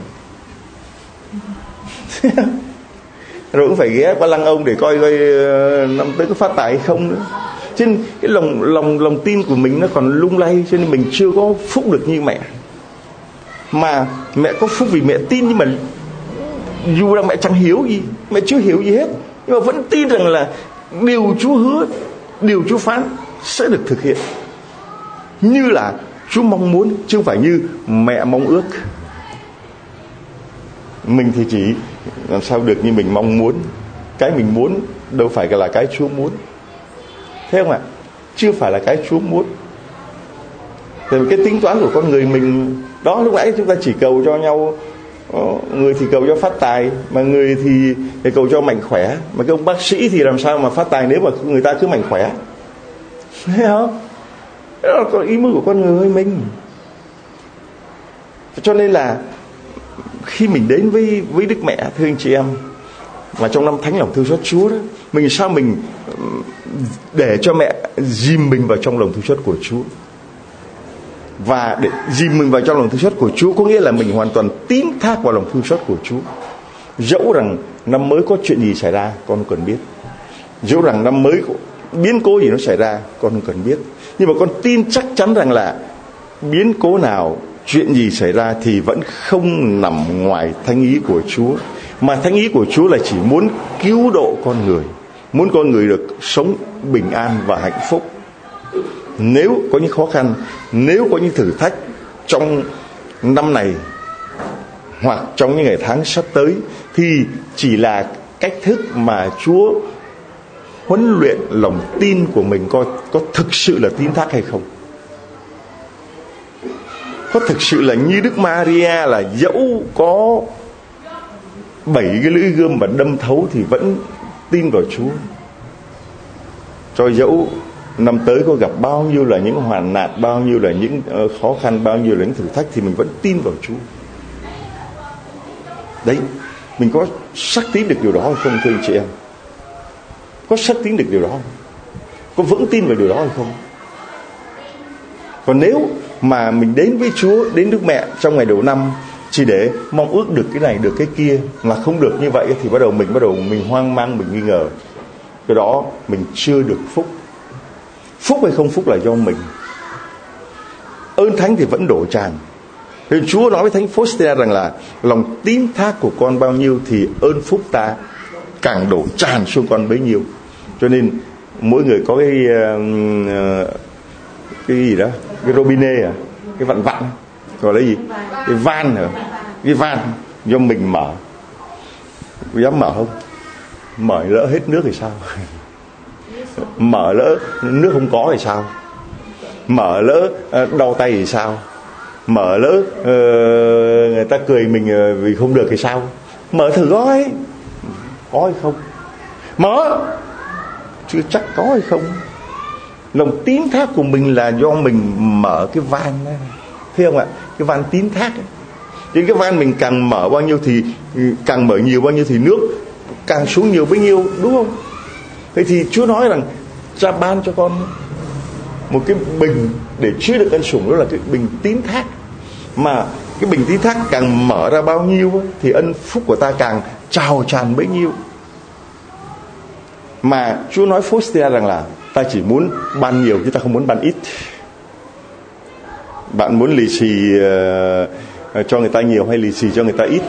Rồi cũng phải ghé qua Lăng Ông để coi năm tới có phát tài hay không nữa. Cho nên cái lòng tin của mình nó còn lung lay, cho nên mình chưa có phúc được như mẹ. Mà mẹ có phúc vì mẹ tin, nhưng mà dù rằng mẹ chẳng hiểu gì, mẹ chưa hiểu gì hết, nhưng mà vẫn tin rằng là điều Chúa hứa, điều Chúa phán sẽ được thực hiện như là Chúa mong muốn, chứ không phải như mẹ mong ước. Mình thì chỉ làm sao được như mình mong muốn. Cái mình muốn đâu phải là cái Chúa muốn. Thấy không ạ? Chưa phải là cái Chúa muốn. Tại vì cái tính toán của con người mình đó, lúc nãy chúng ta chỉ cầu cho nhau, người thì cầu cho phát tài, mà người thì cầu cho mạnh khỏe. Mà cái ông bác sĩ thì làm sao mà phát tài nếu mà người ta cứ mạnh khỏe? Thấy không? Đó là có ý muốn của con người mình. Cho nên là khi mình đến với Đức Mẹ, thưa anh chị em, mà trong năm Thánh lòng thương xót Chúa đó, mình sao mình để cho mẹ dìm mình vào trong lòng thương xót của Chúa. Và để dìm mình vào trong lòng thương xót của Chúa có nghĩa là mình hoàn toàn tín thác vào lòng thương xót của Chúa. Dẫu rằng năm mới có chuyện gì xảy ra con không cần biết, dẫu rằng năm mới có biến cố gì nó xảy ra con không cần biết, nhưng mà con tin chắc chắn rằng là biến cố nào, chuyện gì xảy ra thì vẫn không nằm ngoài thánh ý của Chúa. Mà thánh ý của Chúa là chỉ muốn cứu độ con người, muốn con người được sống bình an và hạnh phúc. Nếu có những khó khăn, nếu có những thử thách trong năm này hoặc trong những ngày tháng sắp tới, thì chỉ là cách thức mà Chúa huấn luyện lòng tin của mình coi có thực sự là tín thác hay không. Có thực sự là như Đức Maria là dẫu có 7 cái lưỡi gươm và đâm thấu thì vẫn tin vào Chúa. Cho dẫu năm tới có gặp bao nhiêu là những hoạn nạn, bao nhiêu là những khó khăn, bao nhiêu là những thử thách, thì mình vẫn tin vào Chúa. Đấy, mình có xác tín được điều đó hay không thưa anh chị em? Có xác tín được điều đó không? Có vững tin về điều đó hay không? Còn nếu mà mình đến với Chúa, đến Đức Mẹ trong ngày đầu năm chỉ để mong ước được cái này, được cái kia, mà không được như vậy thì bắt đầu mình hoang mang, mình nghi ngờ. Cái đó mình chưa được phúc. Phúc hay không phúc là do mình. Ơn thánh thì vẫn đổ tràn. Nên Chúa nói với Thánh Faustina rằng là lòng tín thác của con bao nhiêu thì ơn phúc ta càng đổ tràn xuống con bấy nhiêu. Cho nên mỗi người có cái gì đó, cái robinet cái vặn gọi là gì, cái van cái van do mình mở. Dám mở không? Mở lỡ hết nước thì sao? Mở lỡ nước không có thì sao? Mở lỡ đau tay thì sao? Mở lỡ người ta cười mình vì không được thì sao? Mở thử coi, có hay không? Mở, chưa chắc có hay không. Lòng tín thác của mình là do mình mở cái van này, thấy không ạ? Cái van tín thác ấy. Thì cái van mình càng mở bao nhiêu thì càng mở nhiều bao nhiêu thì nước càng xuống nhiều bấy nhiêu, đúng không? Thế thì Chúa nói rằng Cha ban cho con một cái bình để chứa được ân sủng, đó là cái bình tín thác. Mà cái bình tín thác càng mở ra bao nhiêu ấy, thì ân phúc của ta càng trào tràn bấy nhiêu. Mà Chúa nói Phostea rằng là ta chỉ muốn ban nhiều chứ ta không muốn ban ít. Bạn muốn lì xì cho người ta nhiều hay lì xì cho người ta ít?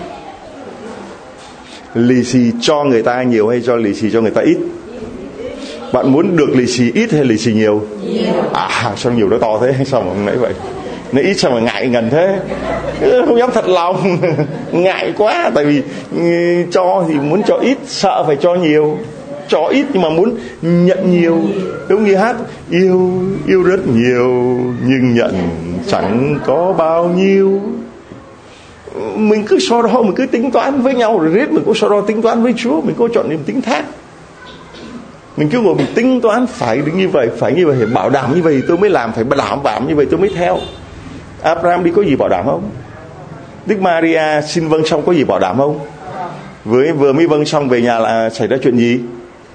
Lì xì cho người ta nhiều hay cho lì xì cho người ta ít? Bạn muốn được lì xì ít hay lì xì nhiều? Sao nhiều nó to thế? Sao mà không nãy vậy? Nó ít sao mà ngại ngần thế? Không dám thật lòng. Ngại quá. Tại vì cho thì muốn cho ít, sợ phải cho nhiều. Cho ít nhưng mà muốn nhận nhiều. Giống như hát yêu rất nhiều nhưng nhận chẳng có bao nhiêu. Mình cứ so đo, mình cứ tính toán với nhau rồi riết mình có so đo tính toán với Chúa, mình có chọn niềm tính thác. Mình cứ ngồi mình tính toán phải được như vậy, phải như vậy, phải bảo đảm như vậy tôi mới làm, phải bảo đảm như vậy tôi mới theo. Abraham đi có gì bảo đảm không? Đức Maria xin vâng xong có gì bảo đảm không? Vừa mới vâng xong về nhà là xảy ra chuyện gì?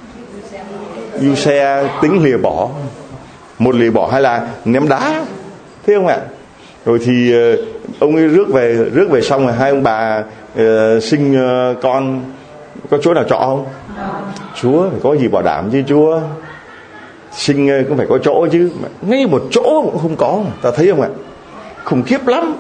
Giuse tính lìa bỏ. Một lìa bỏ hay là ném đá, thấy không ạ? Rồi thì ông ấy rước về xong rồi hai ông bà sinh con, có chỗ nào trọ không? Chúa phải có gì bảo đảm chứ Chúa. Sinh cũng phải có chỗ chứ, ngay một chỗ cũng không có, ta thấy không ạ? Khủng khiếp lắm.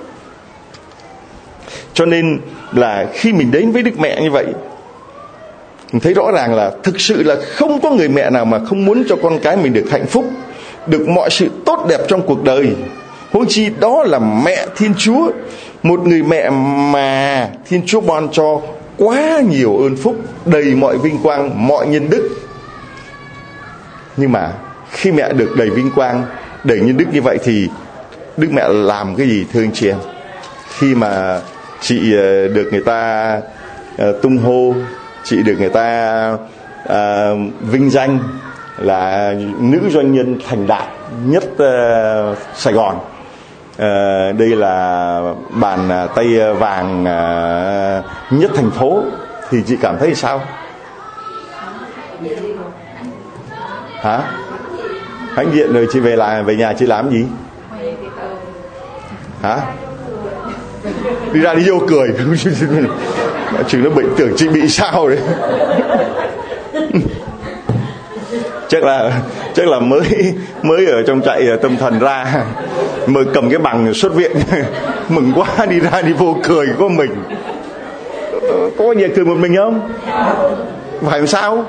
Cho nên là khi mình đến với Đức Mẹ như vậy, mình thấy rõ ràng là thực sự là không có người mẹ nào mà không muốn cho con cái mình được hạnh phúc, được mọi sự tốt đẹp trong cuộc đời. Huống chi đó là mẹ Thiên Chúa, một người mẹ mà Thiên Chúa ban cho quá nhiều ơn phúc, đầy mọi vinh quang, mọi nhân đức. Nhưng mà khi mẹ được đầy vinh quang, đầy nhân đức như vậy thì Đức Mẹ làm cái gì thưa anh chị em? Khi mà chị được người ta tung hô, chị được người ta vinh danh là nữ doanh nhân thành đạt nhất Sài Gòn, đây là bàn tay vàng nhất thành phố, thì chị cảm thấy sao? Hả? Hãnh diện rồi chị về nhà chị làm gì? Hả? Đi ra đi vô cười. Chừng nó bệnh tưởng chị bị sao đấy. Chắc là mới ở trong trại tâm thần ra, mới cầm cái bằng xuất viện. Mừng quá, đi ra đi vô cười có mình. Có gì cười một mình không? Phải làm sao?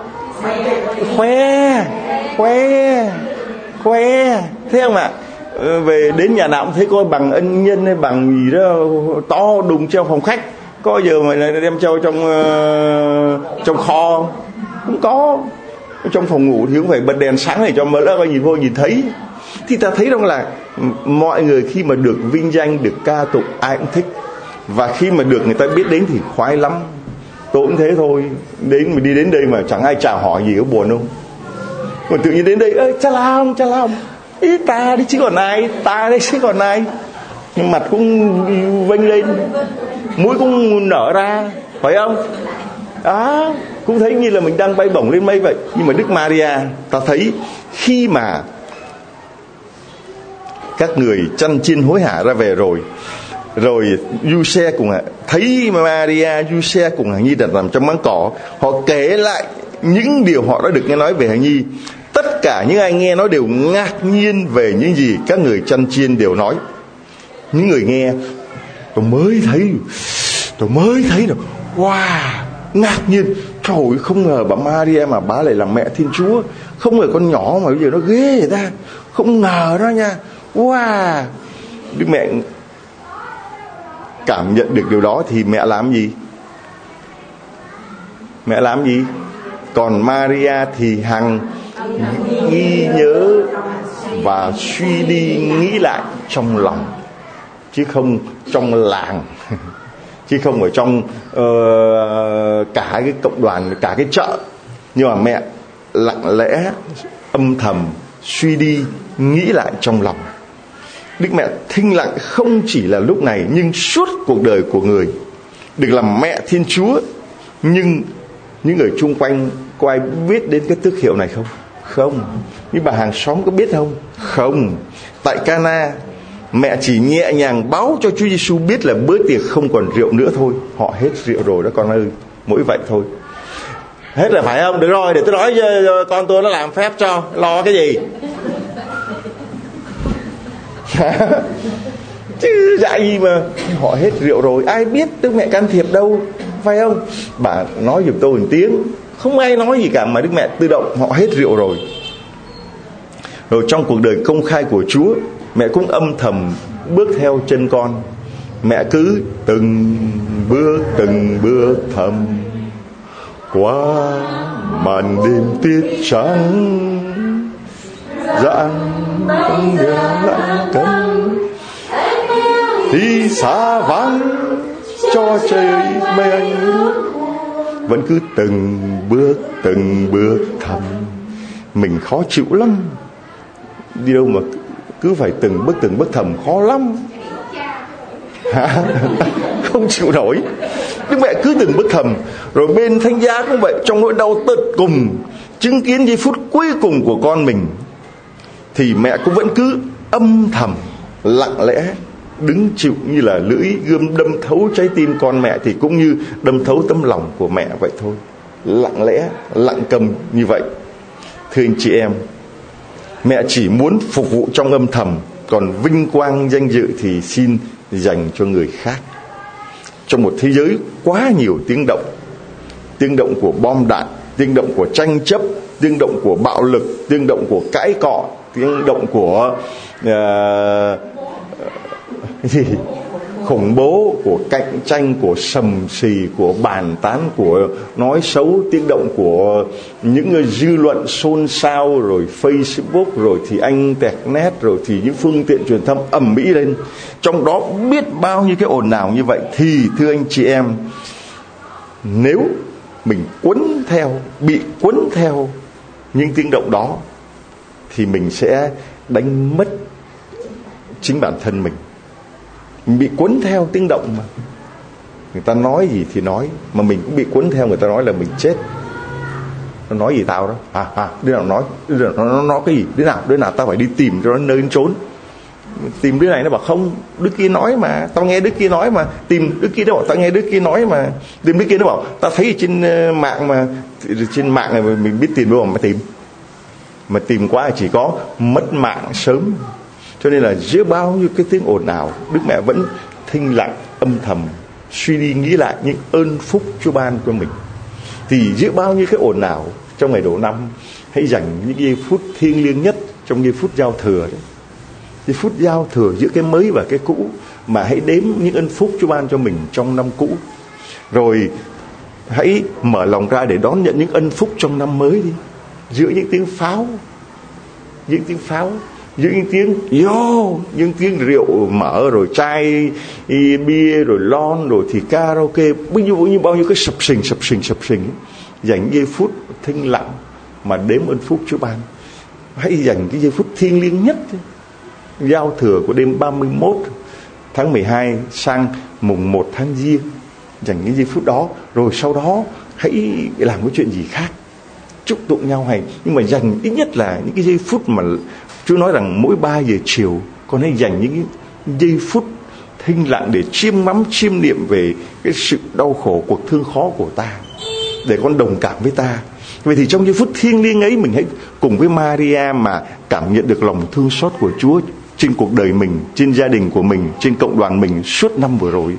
Khoe, thấy không ạ? Về đến nhà nào cũng thấy coi bằng ân nhân hay bằng gì đó to đùng treo phòng khách. Có giờ mà đem treo trong kho không có. Trong phòng ngủ thì cũng phải bật đèn sáng để cho mỡ ra nhìn vô nhìn thấy. Thì ta thấy rằng là mọi người khi mà được vinh danh, được ca tụng, ai cũng thích. Và khi mà được người ta biết đến thì khoái lắm. Tôi cũng thế thôi. Mình đi đến đây mà chẳng ai chào hỏi gì, có buồn không? Còn tự nhiên đến đây, ơi cha làm ý ta đi chứ còn ai, ta đây chứ còn ai. Nhưng mặt cũng vênh lên, mũi cũng nở ra, phải không? Đó, cũng thấy như là mình đang bay bổng lên mây vậy. Nhưng mà Đức Maria, ta thấy khi mà các người chăn chiên hối hả ra về rồi Giuse cùng thấy Maria, Giuse cùng hài nhi đặt nằm trong máng cỏ, họ kể lại những điều họ đã được nghe nói về hài nhi. Tất cả những ai nghe nói đều ngạc nhiên về những gì các người chăn chiên đều nói. Những người nghe, tôi mới thấy rồi, wow, ngạc nhiên. Trời ơi, không ngờ bà Maria mà bà lại là mẹ Thiên Chúa. Không ngờ con nhỏ mà bây giờ nó ghê vậy ta. Không ngờ đó nha. Wow. Đức Mẹ cảm nhận được điều đó thì mẹ làm gì? Mẹ làm gì? Còn Maria thì hằng ghi nhớ và suy đi nghĩ lại trong lòng. chứ không trong làng, chứ không ở trong cả cái cộng đoàn, cả cái chợ. Nhưng mà mẹ lặng lẽ, âm thầm suy đi, nghĩ lại trong lòng. Đức mẹ thinh lặng không chỉ là lúc này, nhưng suốt cuộc đời của người. Được làm mẹ Thiên Chúa, nhưng những người chung quanh có ai biết đến cái tước hiệu này không? Không. Những bà hàng xóm có biết không? Không. Tại Cana, mẹ chỉ nhẹ nhàng báo cho Chúa Giêsu biết là bữa tiệc không còn rượu nữa thôi. Họ hết rượu rồi đó con ơi. Mỗi vậy thôi. Hết là phải không? Được rồi, để tôi nói cho con tôi nó làm phép cho. Lo cái gì? Chứ dạy gì mà. Họ hết rượu rồi, ai biết Đức mẹ can thiệp đâu, phải không? Bà nói giùm tôi một tiếng, không ai nói gì cả, mà Đức mẹ tự động họ hết rượu rồi. Rồi trong cuộc đời công khai của Chúa, mẹ cũng âm thầm bước theo chân con. Mẹ cứ từng bước thầm qua màn đêm tiết trắng, dặn nhà lặng câm đi xa vắng cho trời mây anh vẫn cứ từng bước thầm. Mình khó chịu lắm, đi đâu mà cứ phải từng bước thầm, khó lắm. Không chịu nổi. Đức mẹ cứ từng bước thầm. Rồi bên thánh giá cũng vậy, trong nỗi đau tận cùng, chứng kiến giây phút cuối cùng của con mình, thì mẹ cũng vẫn cứ âm thầm, lặng lẽ đứng chịu, như là lưỡi gươm đâm thấu trái tim con mẹ thì cũng như đâm thấu tấm lòng của mẹ vậy thôi. Lặng lẽ, lặng cầm như vậy. Thưa anh chị em, mẹ chỉ muốn phục vụ trong âm thầm, còn vinh quang danh dự thì xin dành cho người khác. Trong một thế giới quá nhiều tiếng động của bom đạn, tiếng động của tranh chấp, tiếng động của bạo lực, tiếng động của cãi cọ, tiếng động của khủng bố, của cạnh tranh, của sầm xì, của bàn tán, của nói xấu, tiếng động của những dư luận xôn xao, rồi Facebook, rồi thì Internet, rồi thì những phương tiện truyền thông ầm ĩ lên. Trong đó biết bao nhiêu cái ồn ào như vậy, thì thưa anh chị em, nếu mình bị cuốn theo những tiếng động đó, thì mình sẽ đánh mất chính bản thân mình. Mình bị cuốn theo tiếng động mà. Người ta nói gì thì nói, mà mình cũng bị cuốn theo người ta nói là mình chết. Nó nói gì tao đó? Đứa nào nói, nó nói cái gì? Đứa nào tao phải đi tìm cho nó nơi trốn. Tìm đứa này nó bảo không, đứa kia nói mà, tao nghe đứa kia nói mà. Tìm đứa kia nó bảo tao nghe đứa kia nói mà. Tìm đứa kia nó bảo tao thấy trên mạng mà. Trên mạng này mình biết tìm đâu mà tìm. Mà tìm quá chỉ có mất mạng sớm. Cho nên là giữa bao nhiêu cái tiếng ồn ào, Đức mẹ vẫn thinh lặng, âm thầm suy đi nghĩ lại những ơn phúc Chúa ban cho mình. Thì giữa bao nhiêu cái ồn ào trong ngày đầu năm, hãy dành những giây phút thiêng liêng nhất trong giây phút giao thừa đấy. Giây phút giao thừa giữa cái mới và cái cũ, mà hãy đếm những ơn phúc Chúa ban cho mình trong năm cũ. Rồi hãy mở lòng ra để đón nhận những ân phúc trong năm mới đi. Giữa những tiếng pháo, những tiếng rượu mở, rồi chai bia, rồi lon, rồi thì karaoke, bao nhiêu cái sập sình, dành giây phút thinh lặng mà đếm ơn phúc Chúa ban. Hãy dành cái giây phút thiêng liêng nhất, giao thừa của đêm 31 tháng 12 sang mùng 1 tháng Giêng, dành cái giây phút đó. Rồi sau đó hãy làm cái chuyện gì khác, chúc tụng nhau hay, nhưng mà dành ít nhất là những cái giây phút mà Chúa nói rằng mỗi 3 giờ chiều con hãy dành những giây phút thinh lặng để chiêm niệm về cái sự đau khổ, cuộc thương khó của ta, để con đồng cảm với ta. Vậy thì trong giây phút thiêng liêng ấy, mình hãy cùng với Maria mà cảm nhận được lòng thương xót của Chúa trên cuộc đời mình, trên gia đình của mình, trên cộng đoàn mình suốt năm vừa rồi.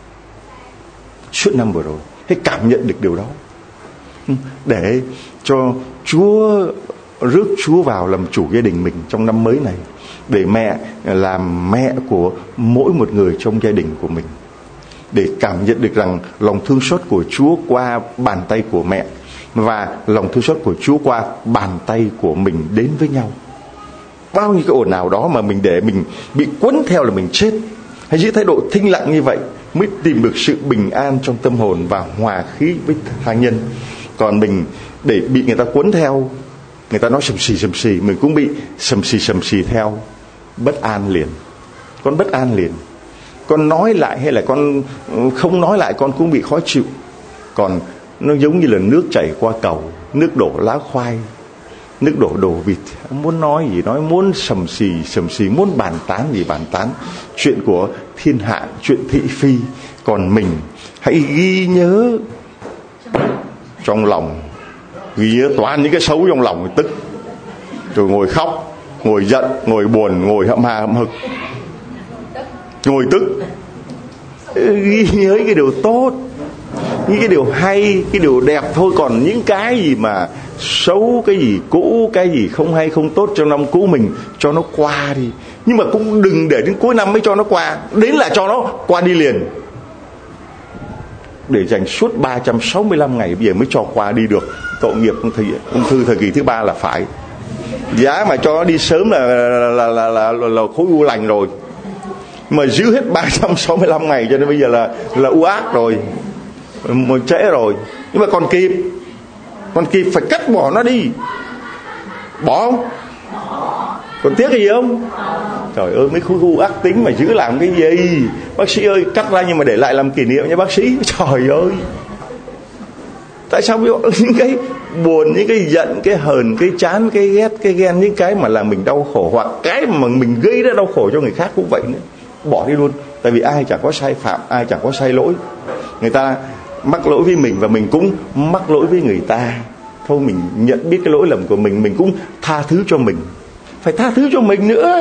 Hãy cảm nhận được điều đó, để cho Chúa rước Chúa vào làm chủ gia đình mình trong năm mới này, để mẹ làm mẹ của mỗi một người trong gia đình của mình, để cảm nhận được rằng lòng thương xót của Chúa qua bàn tay của mẹ, và lòng thương xót của Chúa qua bàn tay của mình đến với nhau. Bao nhiêu cái ồn ào đó mà mình để mình bị cuốn theo là mình chết. Hãy giữ thái độ thinh lặng như vậy mới tìm được sự bình an trong tâm hồn và hòa khí với tha nhân. Còn mình để bị người ta cuốn theo, người ta nói sầm xì, mình cũng bị sầm xì theo, bất an liền. Con bất an liền. Con nói lại hay là con không nói lại, con cũng bị khó chịu. Còn nó giống như là nước chảy qua cầu, nước đổ lá khoai, nước đổ đồ vịt. Muốn nói gì nói, muốn sầm xì, muốn bàn tán gì bàn tán. Chuyện của thiên hạ, chuyện thị phi. Còn mình hãy ghi nhớ trong lòng, ghi nhớ toàn những cái xấu trong lòng, tức. Rồi ngồi khóc, ngồi giận, ngồi buồn, ngồi hậm hà hậm hực, ngồi tức. Ghi nhớ cái điều tốt, những cái điều hay, cái điều đẹp thôi. Còn những cái gì mà xấu, cái gì cũ, cái gì không hay không tốt trong năm cũ, mình cho nó qua đi. Nhưng mà cũng đừng để đến cuối năm mới cho nó qua. Đến là cho nó qua đi liền. Để dành suốt 365 ngày bây giờ mới cho qua đi được. Tội nghiệp ung thư thời kỳ thứ 3 là phải. Giá mà cho nó đi sớm là khối u lành rồi. Mà giữ hết 365 ngày cho nên bây giờ là u ác rồi, một trễ rồi. Nhưng mà còn kịp phải cắt bỏ nó đi. Bỏ không? Còn tiếc cái gì không? Trời ơi, mấy khối u ác tính mà giữ làm cái gì? Bác sĩ ơi, cắt ra nhưng mà để lại làm kỷ niệm nha bác sĩ. Trời ơi, tại sao những cái buồn, những cái giận, cái hờn, cái chán, cái ghét, cái ghen, những cái mà làm mình đau khổ, hoặc cái mà mình gây ra đau khổ cho người khác cũng vậy nữa, bỏ đi luôn. Tại vì ai chẳng có sai phạm, ai chẳng có sai lỗi. Người ta mắc lỗi với mình và mình cũng mắc lỗi với người ta. Thôi mình nhận biết cái lỗi lầm của mình cũng tha thứ cho mình. Phải tha thứ cho mình nữa.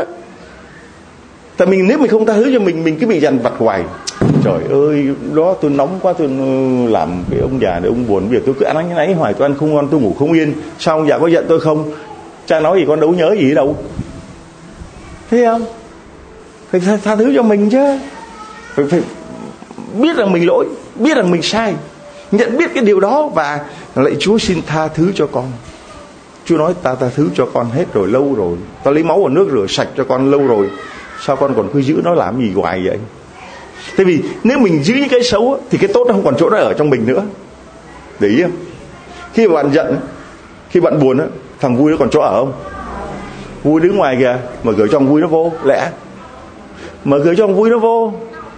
Tại nếu mình không tha thứ cho mình cứ bị dằn vặt hoài. Trời ơi, đó tôi nóng quá, tôi làm cái ông già để ông buồn. Bây giờ tôi cứ ăn cái nấy hoài, tôi ăn không ngon, tôi ngủ không yên. Sao ông già có giận tôi không? Cha nói gì con đâu nhớ gì đâu. Thấy không? Phải tha thứ cho mình chứ. Phải biết rằng mình lỗi, biết rằng mình sai, nhận biết cái điều đó và lạy Chúa xin tha thứ cho con. Chúa nói ta tha thứ cho con hết rồi, lâu rồi. Ta lấy máu và nước rửa sạch cho con lâu rồi. Sao con còn cứ giữ nó làm gì hoài vậy? Tại vì nếu mình giữ những cái xấu thì cái tốt nó không còn chỗ đó ở trong mình nữa. Để ý không? Khi mà bạn giận, khi bạn buồn, thằng vui nó còn chỗ ở không? Vui đứng ngoài kìa, mở cửa cho thằng vui nó vô. Lẽ mở cửa cho thằng vui nó vô.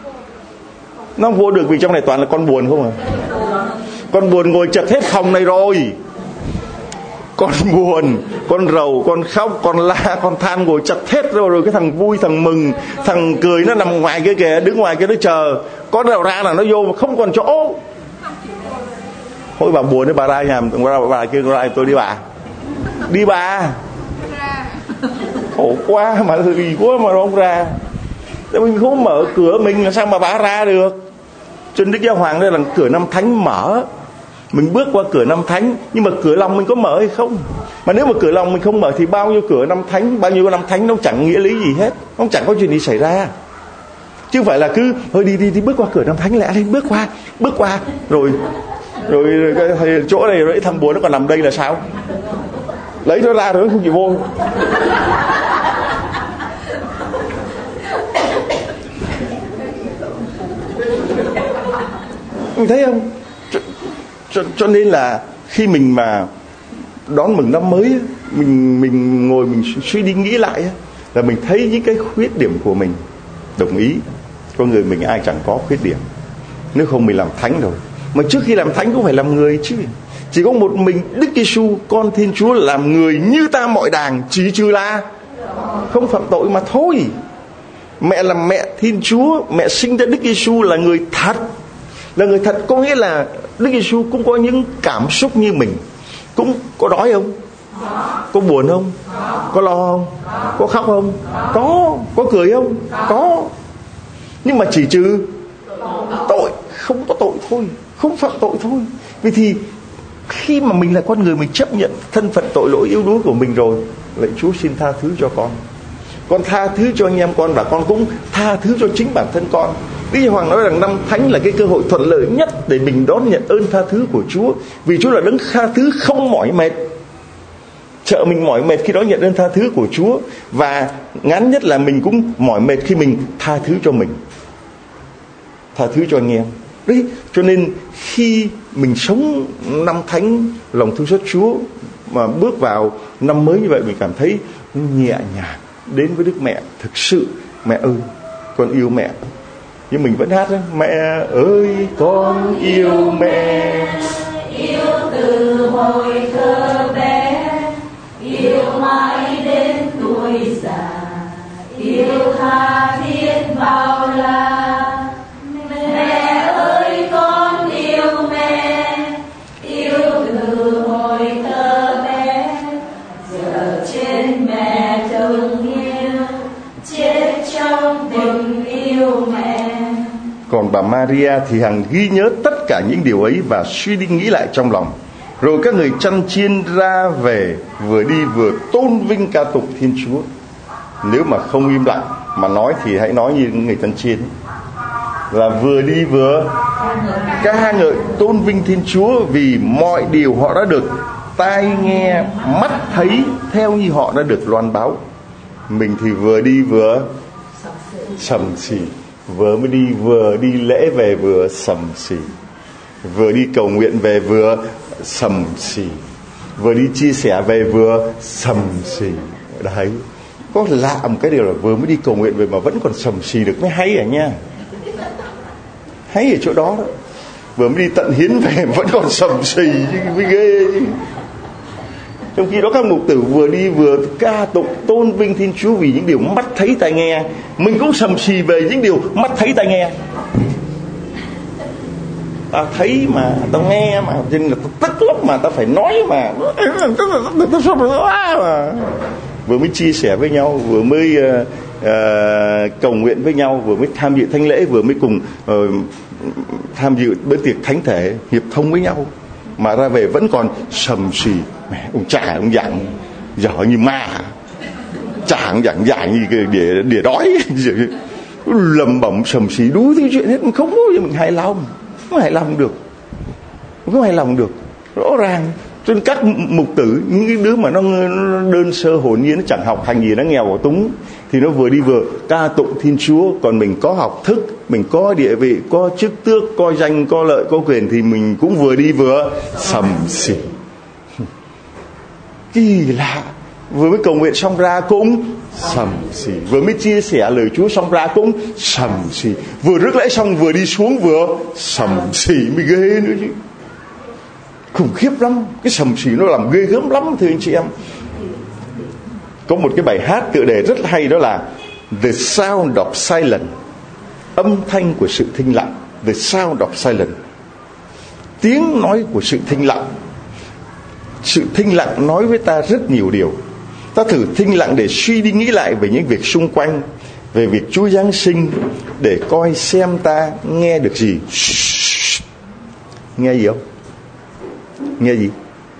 Nó không vô được vì trong này toàn là con buồn không à. Con buồn ngồi chật hết phòng này rồi. Con buồn, con rầu, con khóc, con la, con than ngồi chật hết rồi. Cái thằng vui, thằng mừng, thằng cười nó nằm ngoài kia kìa, đứng ngoài kia nó chờ. Có nào ra là nó vô mà không còn chỗ. Thôi bà buồn đấy, bà ra nhà bà kêu ra tôi đi bà. Đi bà. Khổ quá mà gì quá mà nó không ra. Tại mình không mở cửa mình là sao mà bà ra được. Cho nên Đức Giáo Hoàng đây là cửa năm thánh mở. Mình bước qua cửa năm thánh, nhưng mà cửa lòng mình có mở hay không? Mà nếu mà cửa lòng mình không mở thì bao nhiêu cửa năm thánh, bao nhiêu năm thánh nó chẳng nghĩa lý gì hết, nó chẳng có chuyện gì xảy ra. Chứ không phải là cứ thôi đi bước qua cửa năm thánh lẹ lên, bước qua rồi cái chỗ này rồi thằng bố nó còn nằm đây là sao? Lấy nó ra rồi không chịu vô. Mình thấy không? Cho nên là khi mình mà đón mừng năm mới, mình ngồi mình suy đi nghĩ lại là mình thấy những cái khuyết điểm của mình. Đồng ý, con người mình ai chẳng có khuyết điểm, nếu không mình làm thánh rồi. Mà trước khi làm thánh cũng phải làm người chứ. Chỉ có một mình Đức Giêsu con Thiên Chúa làm người như ta mọi đàng, chỉ trừ là không phạm tội mà thôi. Mẹ là mẹ Thiên Chúa, mẹ sinh ra Đức Giêsu là người thật. Là người thật có nghĩa là Đức Giêsu cũng có những cảm xúc như mình. Cũng có đói không? Có buồn không? Có lo không? Có khóc không? Có cười không? Có. Nhưng mà chỉ trừ tội, không có tội thôi, không phạm tội thôi. Vì thì khi mà mình là con người, mình chấp nhận thân phận tội lỗi yếu đuối của mình rồi, lạy Chúa xin tha thứ cho con tha thứ cho anh em con, và con cũng tha thứ cho chính bản thân con. Đức Giáo Hoàng nói rằng năm thánh là cái cơ hội thuận lợi nhất để mình đón nhận ơn tha thứ của Chúa. Vì Chúa là đấng tha thứ không mỏi mệt. Sợ mình mỏi mệt khi đón nhận ơn tha thứ của Chúa. Và ngắn nhất là mình cũng mỏi mệt khi mình tha thứ cho mình. tha thứ cho anh em. Đấy, cho nên khi mình sống năm Thánh lòng thương xót Chúa mà bước vào năm mới như vậy, mình cảm thấy nhẹ nhàng đến với Đức Mẹ. Thực sự mẹ ơi, con yêu mẹ. Nhưng mình vẫn hát đó, mẹ ơi con yêu mẹ, yêu từ hồi thơ bé, yêu mãi đến tuổi già, yêu tha thiết bao la. Mẹ ơi con yêu mẹ, yêu từ hồi thơ bé, giờ trên mẹ thương yêu, chết trong tình yêu mẹ. Còn bà Maria thì hằng ghi nhớ tất cả những điều ấy và suy đi nghĩ lại trong lòng. Rồi các người chăn chiên ra về, vừa đi vừa tôn vinh ca tụng Thiên Chúa. Nếu mà không im lặng mà nói thì hãy nói như người chăn chiên, là vừa đi vừa ca ngợi tôn vinh Thiên Chúa vì mọi điều họ đã được tai nghe mắt thấy theo như họ đã được loan báo. Mình thì vừa đi vừa sầm xì, vừa đi lễ về vừa sầm xì, vừa đi cầu nguyện về vừa sầm xì, vừa đi chia sẻ về vừa sầm xì. Đấy, có lạ một cái điều là vừa mới đi cầu nguyện về mà vẫn còn sầm xì được mới hay à nha. Hay ở chỗ đó đó. Vừa mới đi tận hiến về vẫn còn sầm xì mới ghê. Trong khi đó các mục tử vừa đi vừa ca tụng tôn vinh Thiên Chúa vì những điều mắt thấy tai nghe. Mình cũng sầm xì về những điều mắt thấy tai nghe. Ta thấy mà, ta nghe mà, cho nên là ta tức lắm mà, ta phải nói mà. Vừa mới chia sẻ với nhau, vừa mới cầu nguyện với nhau, vừa mới tham dự thánh lễ, vừa mới cùng tham dự bữa tiệc thánh thể hiệp thông với nhau, mà ra về vẫn còn sầm xì. Mẹ, ông chả ông dạng dở như ma, chả ông dạng như để đói, lầm bẩm sầm xì đủ thứ chuyện hết. Mình không bao giờ mình hài lòng, không hài lòng được, rõ ràng. Cho nên các mục tử, những cái đứa mà nó đơn sơ hồn nhiên, nó chẳng học hành gì, nó nghèo bỏ túng, thì nó vừa đi vừa ca tụng Thiên Chúa. Còn mình có học thức, mình có địa vị, có chức tước, có danh, có lợi, có quyền, thì mình cũng vừa đi vừa sầm xì. Kỳ lạ. Vừa mới cầu nguyện xong ra cũng sầm xì, vừa mới chia sẻ lời Chúa xong ra cũng sầm xì, vừa rước lễ xong vừa đi xuống vừa sầm xì, mới ghê nữa chứ. Khủng khiếp lắm. Cái sầm xì nó làm ghê gớm lắm thưa anh chị em. Có một cái bài hát tựa đề rất hay, đó là The Sound of Silence, âm thanh của sự thinh lặng. The Sound of Silence, tiếng nói của sự thinh lặng. Sự thinh lặng nói với ta rất nhiều điều. Ta thử thinh lặng để suy đi nghĩ lại về những việc xung quanh, về việc Chúa Giáng sinh, để coi xem ta nghe được gì. Nghe gì không? Nghe gì?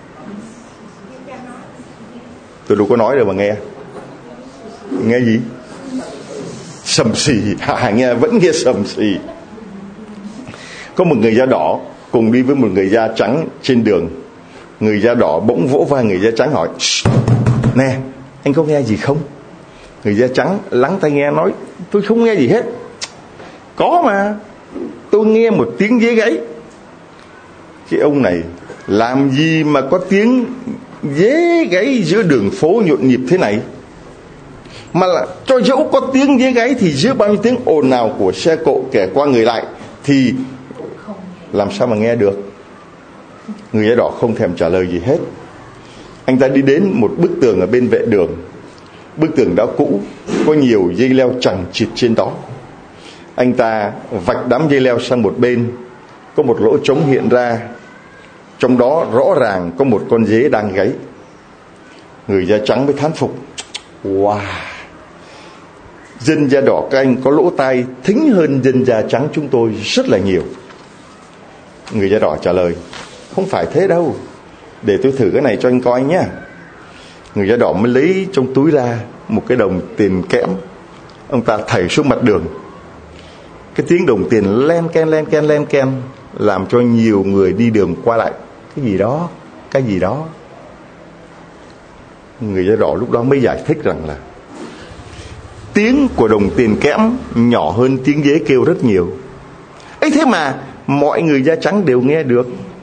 Tôi đâu có nói đâu mà nghe. Nghe gì? Sầm xì. Nghe vẫn nghe sầm xì. Có một người da đỏ cùng đi với một người da trắng trên đường. Người da đỏ bỗng vỗ vai người da trắng hỏi: "Nè, anh có nghe gì không?" Người da trắng lắng tai nghe nói: "Tôi không nghe gì hết." "Có mà, tôi nghe một tiếng dế gáy." Cái ông này: "Làm gì mà có tiếng dế gáy giữa đường phố nhộn nhịp thế này? Mà là cho dẫu có tiếng dế gáy thì giữa bao nhiêu tiếng ồn ào của xe cộ kẻ qua người lại thì làm sao mà nghe được?" Người da đỏ không thèm trả lời gì hết. Anh ta đi đến một bức tường ở bên vệ đường. Bức tường đã cũ, có nhiều dây leo chằng chịt trên đó. Anh ta vạch đám dây leo sang một bên. Có một lỗ trống hiện ra, trong đó rõ ràng có một con dế đang gáy. Người da trắng mới thán phục: "Wow, dân da đỏ các anh có lỗ tai thính hơn dân da trắng chúng tôi rất là nhiều." Người da đỏ trả lời: "Không phải thế đâu, để tôi thử cái này cho anh coi nhé." Người da đỏ mới lấy trong túi ra một cái đồng tiền kẽm. Ông ta thảy xuống mặt đường. Cái tiếng đồng tiền len ken làm cho nhiều người đi đường qua lại: cái gì đó. Người da đỏ lúc đó mới giải thích rằng là tiếng của đồng tiền kẽm nhỏ hơn tiếng dế kêu rất nhiều. ấy thế mà mọi người da trắng đều nghe được.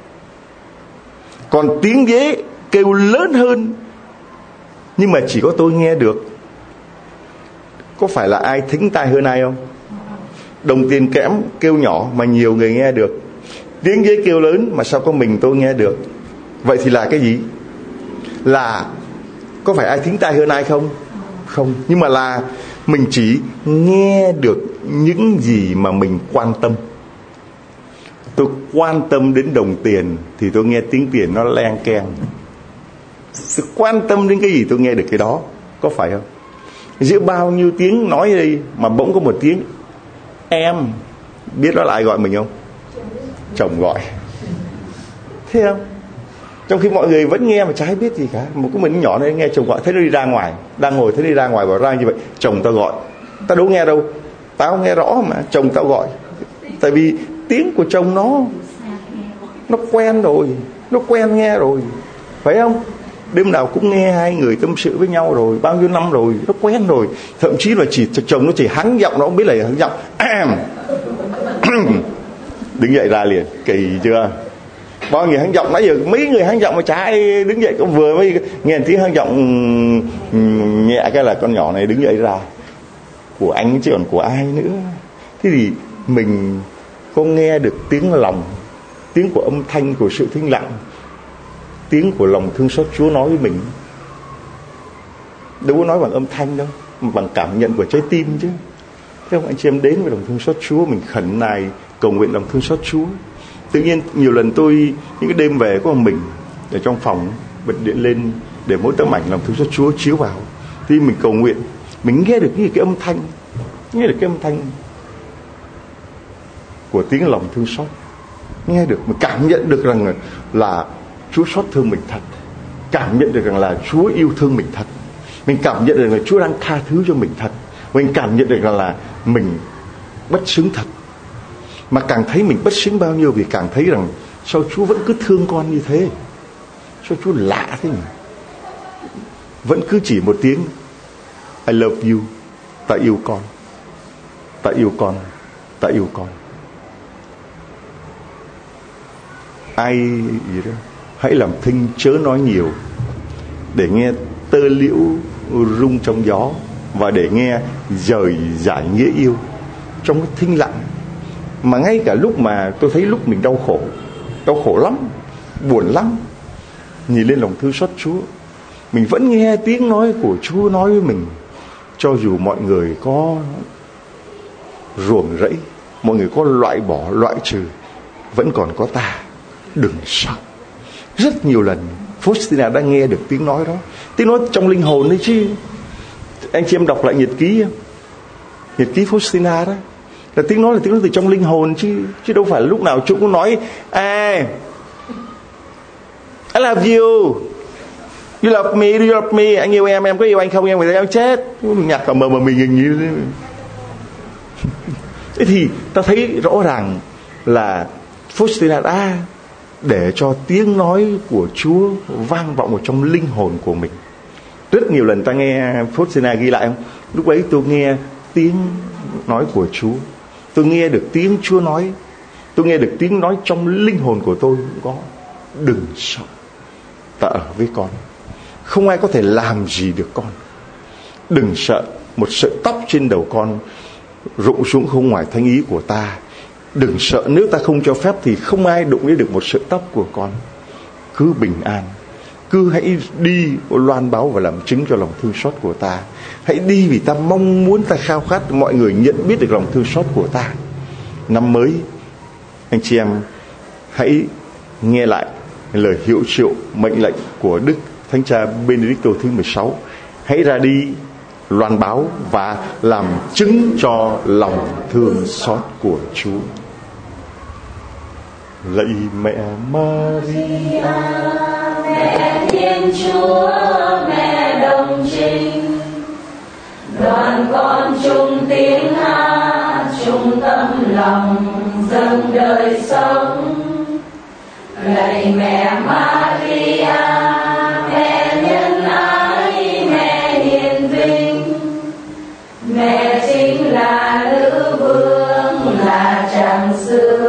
Còn tiếng dế kêu lớn hơn, nhưng mà chỉ có tôi nghe được. Có phải là ai thính tai hơn ai không? Đồng tiền kẽm kêu nhỏ mà nhiều người nghe được. Tiếng dế kêu lớn mà sao có mình tôi nghe được? Vậy thì là cái gì? Là có phải ai thính tai hơn ai không? Không. Nhưng mà là mình chỉ nghe được những gì mà mình quan tâm. Tôi quan tâm đến đồng tiền thì tôi nghe tiếng tiền nó len keng. Tôi quan tâm đến cái gì tôi nghe được cái đó. Có phải không? Giữa bao nhiêu tiếng nói đây mà bỗng có một tiếng em, biết đó là ai gọi mình không? Chồng gọi. Thế không? Trong khi mọi người vẫn nghe mà chả biết gì cả. Một cái mình nhỏ này nghe chồng gọi, thấy nó đi ra ngoài, đang ngồi thấy đi ra ngoài, bảo ra như vậy, chồng tao gọi. Tao đâu nghe đâu, tao nghe rõ mà chồng tao gọi. Tại vì tiếng của chồng nó quen rồi, nó quen nghe rồi, phải không? Đêm nào cũng nghe hai người tâm sự với nhau rồi, bao nhiêu năm rồi, nó quen rồi. Thậm chí là chỉ chồng nó chỉ hắng giọng, nó không biết là hắng giọng. Đứng dậy ra liền, kỳ chưa? Bao người hắng giọng, nãy giờ mấy người hắng giọng mà chả ai đứng dậy. Cũng vừa mới nghe tiếng hắng giọng nhẹ cái là con nhỏ này đứng dậy ra. Của anh chứ còn của ai nữa. Thế thì mình có nghe được tiếng lòng, tiếng của âm thanh của sự thinh lặng, tiếng của lòng thương xót Chúa nói với mình. Đâu có nói bằng âm thanh đâu, mà bằng cảm nhận của trái tim chứ. Thế không, anh chị em đến với lòng thương xót Chúa, mình khẩn nài cầu nguyện lòng thương xót Chúa. Tự nhiên nhiều lần tôi những cái đêm về có một mình ở trong phòng, bật điện lên để mỗi tấm ảnh lòng thương xót Chúa chiếu vào. Thì mình cầu nguyện, mình nghe được cái âm thanh, nghe được cái âm thanh của tiếng lòng thương xót, nghe được, mình cảm nhận được rằng là Chúa xót thương mình thật, cảm nhận được rằng là Chúa yêu thương mình thật, mình cảm nhận được là Chúa đang tha thứ cho mình thật, mình cảm nhận được rằng là mình bất xứng thật. Mà càng thấy mình bất xứng bao nhiêu thì càng thấy rằng sao Chúa vẫn cứ thương con như thế, sao Chúa lạ thế nhỉ? Vẫn cứ chỉ một tiếng I love you, ta yêu con, ta yêu con, ta yêu con. Ai gì đó, hãy làm thinh chớ nói nhiều, để nghe tơ liễu rung trong gió, và để nghe dời giải nghĩa yêu trong cái thinh lặng. Mà ngay cả lúc mà tôi thấy lúc mình đau khổ lắm, buồn lắm, nhìn lên lòng thương xót Chúa, mình vẫn nghe tiếng nói của Chúa nói với mình. Cho dù mọi người có ruồng rẫy, mọi người có loại bỏ, loại trừ, vẫn còn có ta, đừng sợ. Rất nhiều lần Faustina đã nghe được tiếng nói đó, tiếng nói trong linh hồn đấy chứ. Anh chị em đọc lại nhật ký, nhật ký Faustina đó, là tiếng nói từ trong linh hồn chứ đâu phải là lúc nào Chúa cũng nói I love you, you love me, do you love me, anh yêu em có yêu anh không, em phải em chết. Nhạc cả mờ mình như thế. Thế thì ta thấy rõ ràng là Faustina đã để cho tiếng nói của Chúa vang vọng ở trong linh hồn của mình. Rất nhiều lần ta nghe Faustina ghi lại không? Lúc ấy tôi nghe tiếng nói của Chúa, tôi nghe được tiếng Chúa nói, tôi nghe được tiếng nói trong linh hồn của tôi cũng có. Đừng sợ, ta ở với con, không ai có thể làm gì được con. Đừng sợ một sợi tóc trên đầu con rụng xuống không ngoài thánh ý của ta. Đừng sợ, nếu ta không cho phép thì không ai đụng đến được một sợi tóc của con. Cứ bình an, cứ hãy đi loan báo và làm chứng cho lòng thương xót của ta. Hãy đi vì ta mong muốn, ta khao khát mọi người nhận biết được lòng thương xót của ta. Năm mới, anh chị em hãy nghe lại lời hiệu triệu mệnh lệnh của Đức Thánh Cha Benedicto thứ 16. Hãy ra đi loan báo và làm chứng cho lòng thương xót của Chúa. Lạy mẹ Maria, mẹ Thiên Chúa, mẹ đồng trinh, đoàn con chung tiếng hát, chung tâm lòng dâng đời sống. Lạy mẹ Maria, mẹ nhân ái, mẹ hiền vinh, mẹ chính là nữ vương, là tràng xưa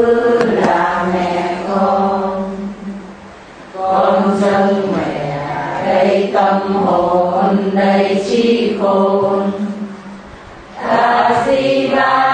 đầy chi khôn. A Di Đà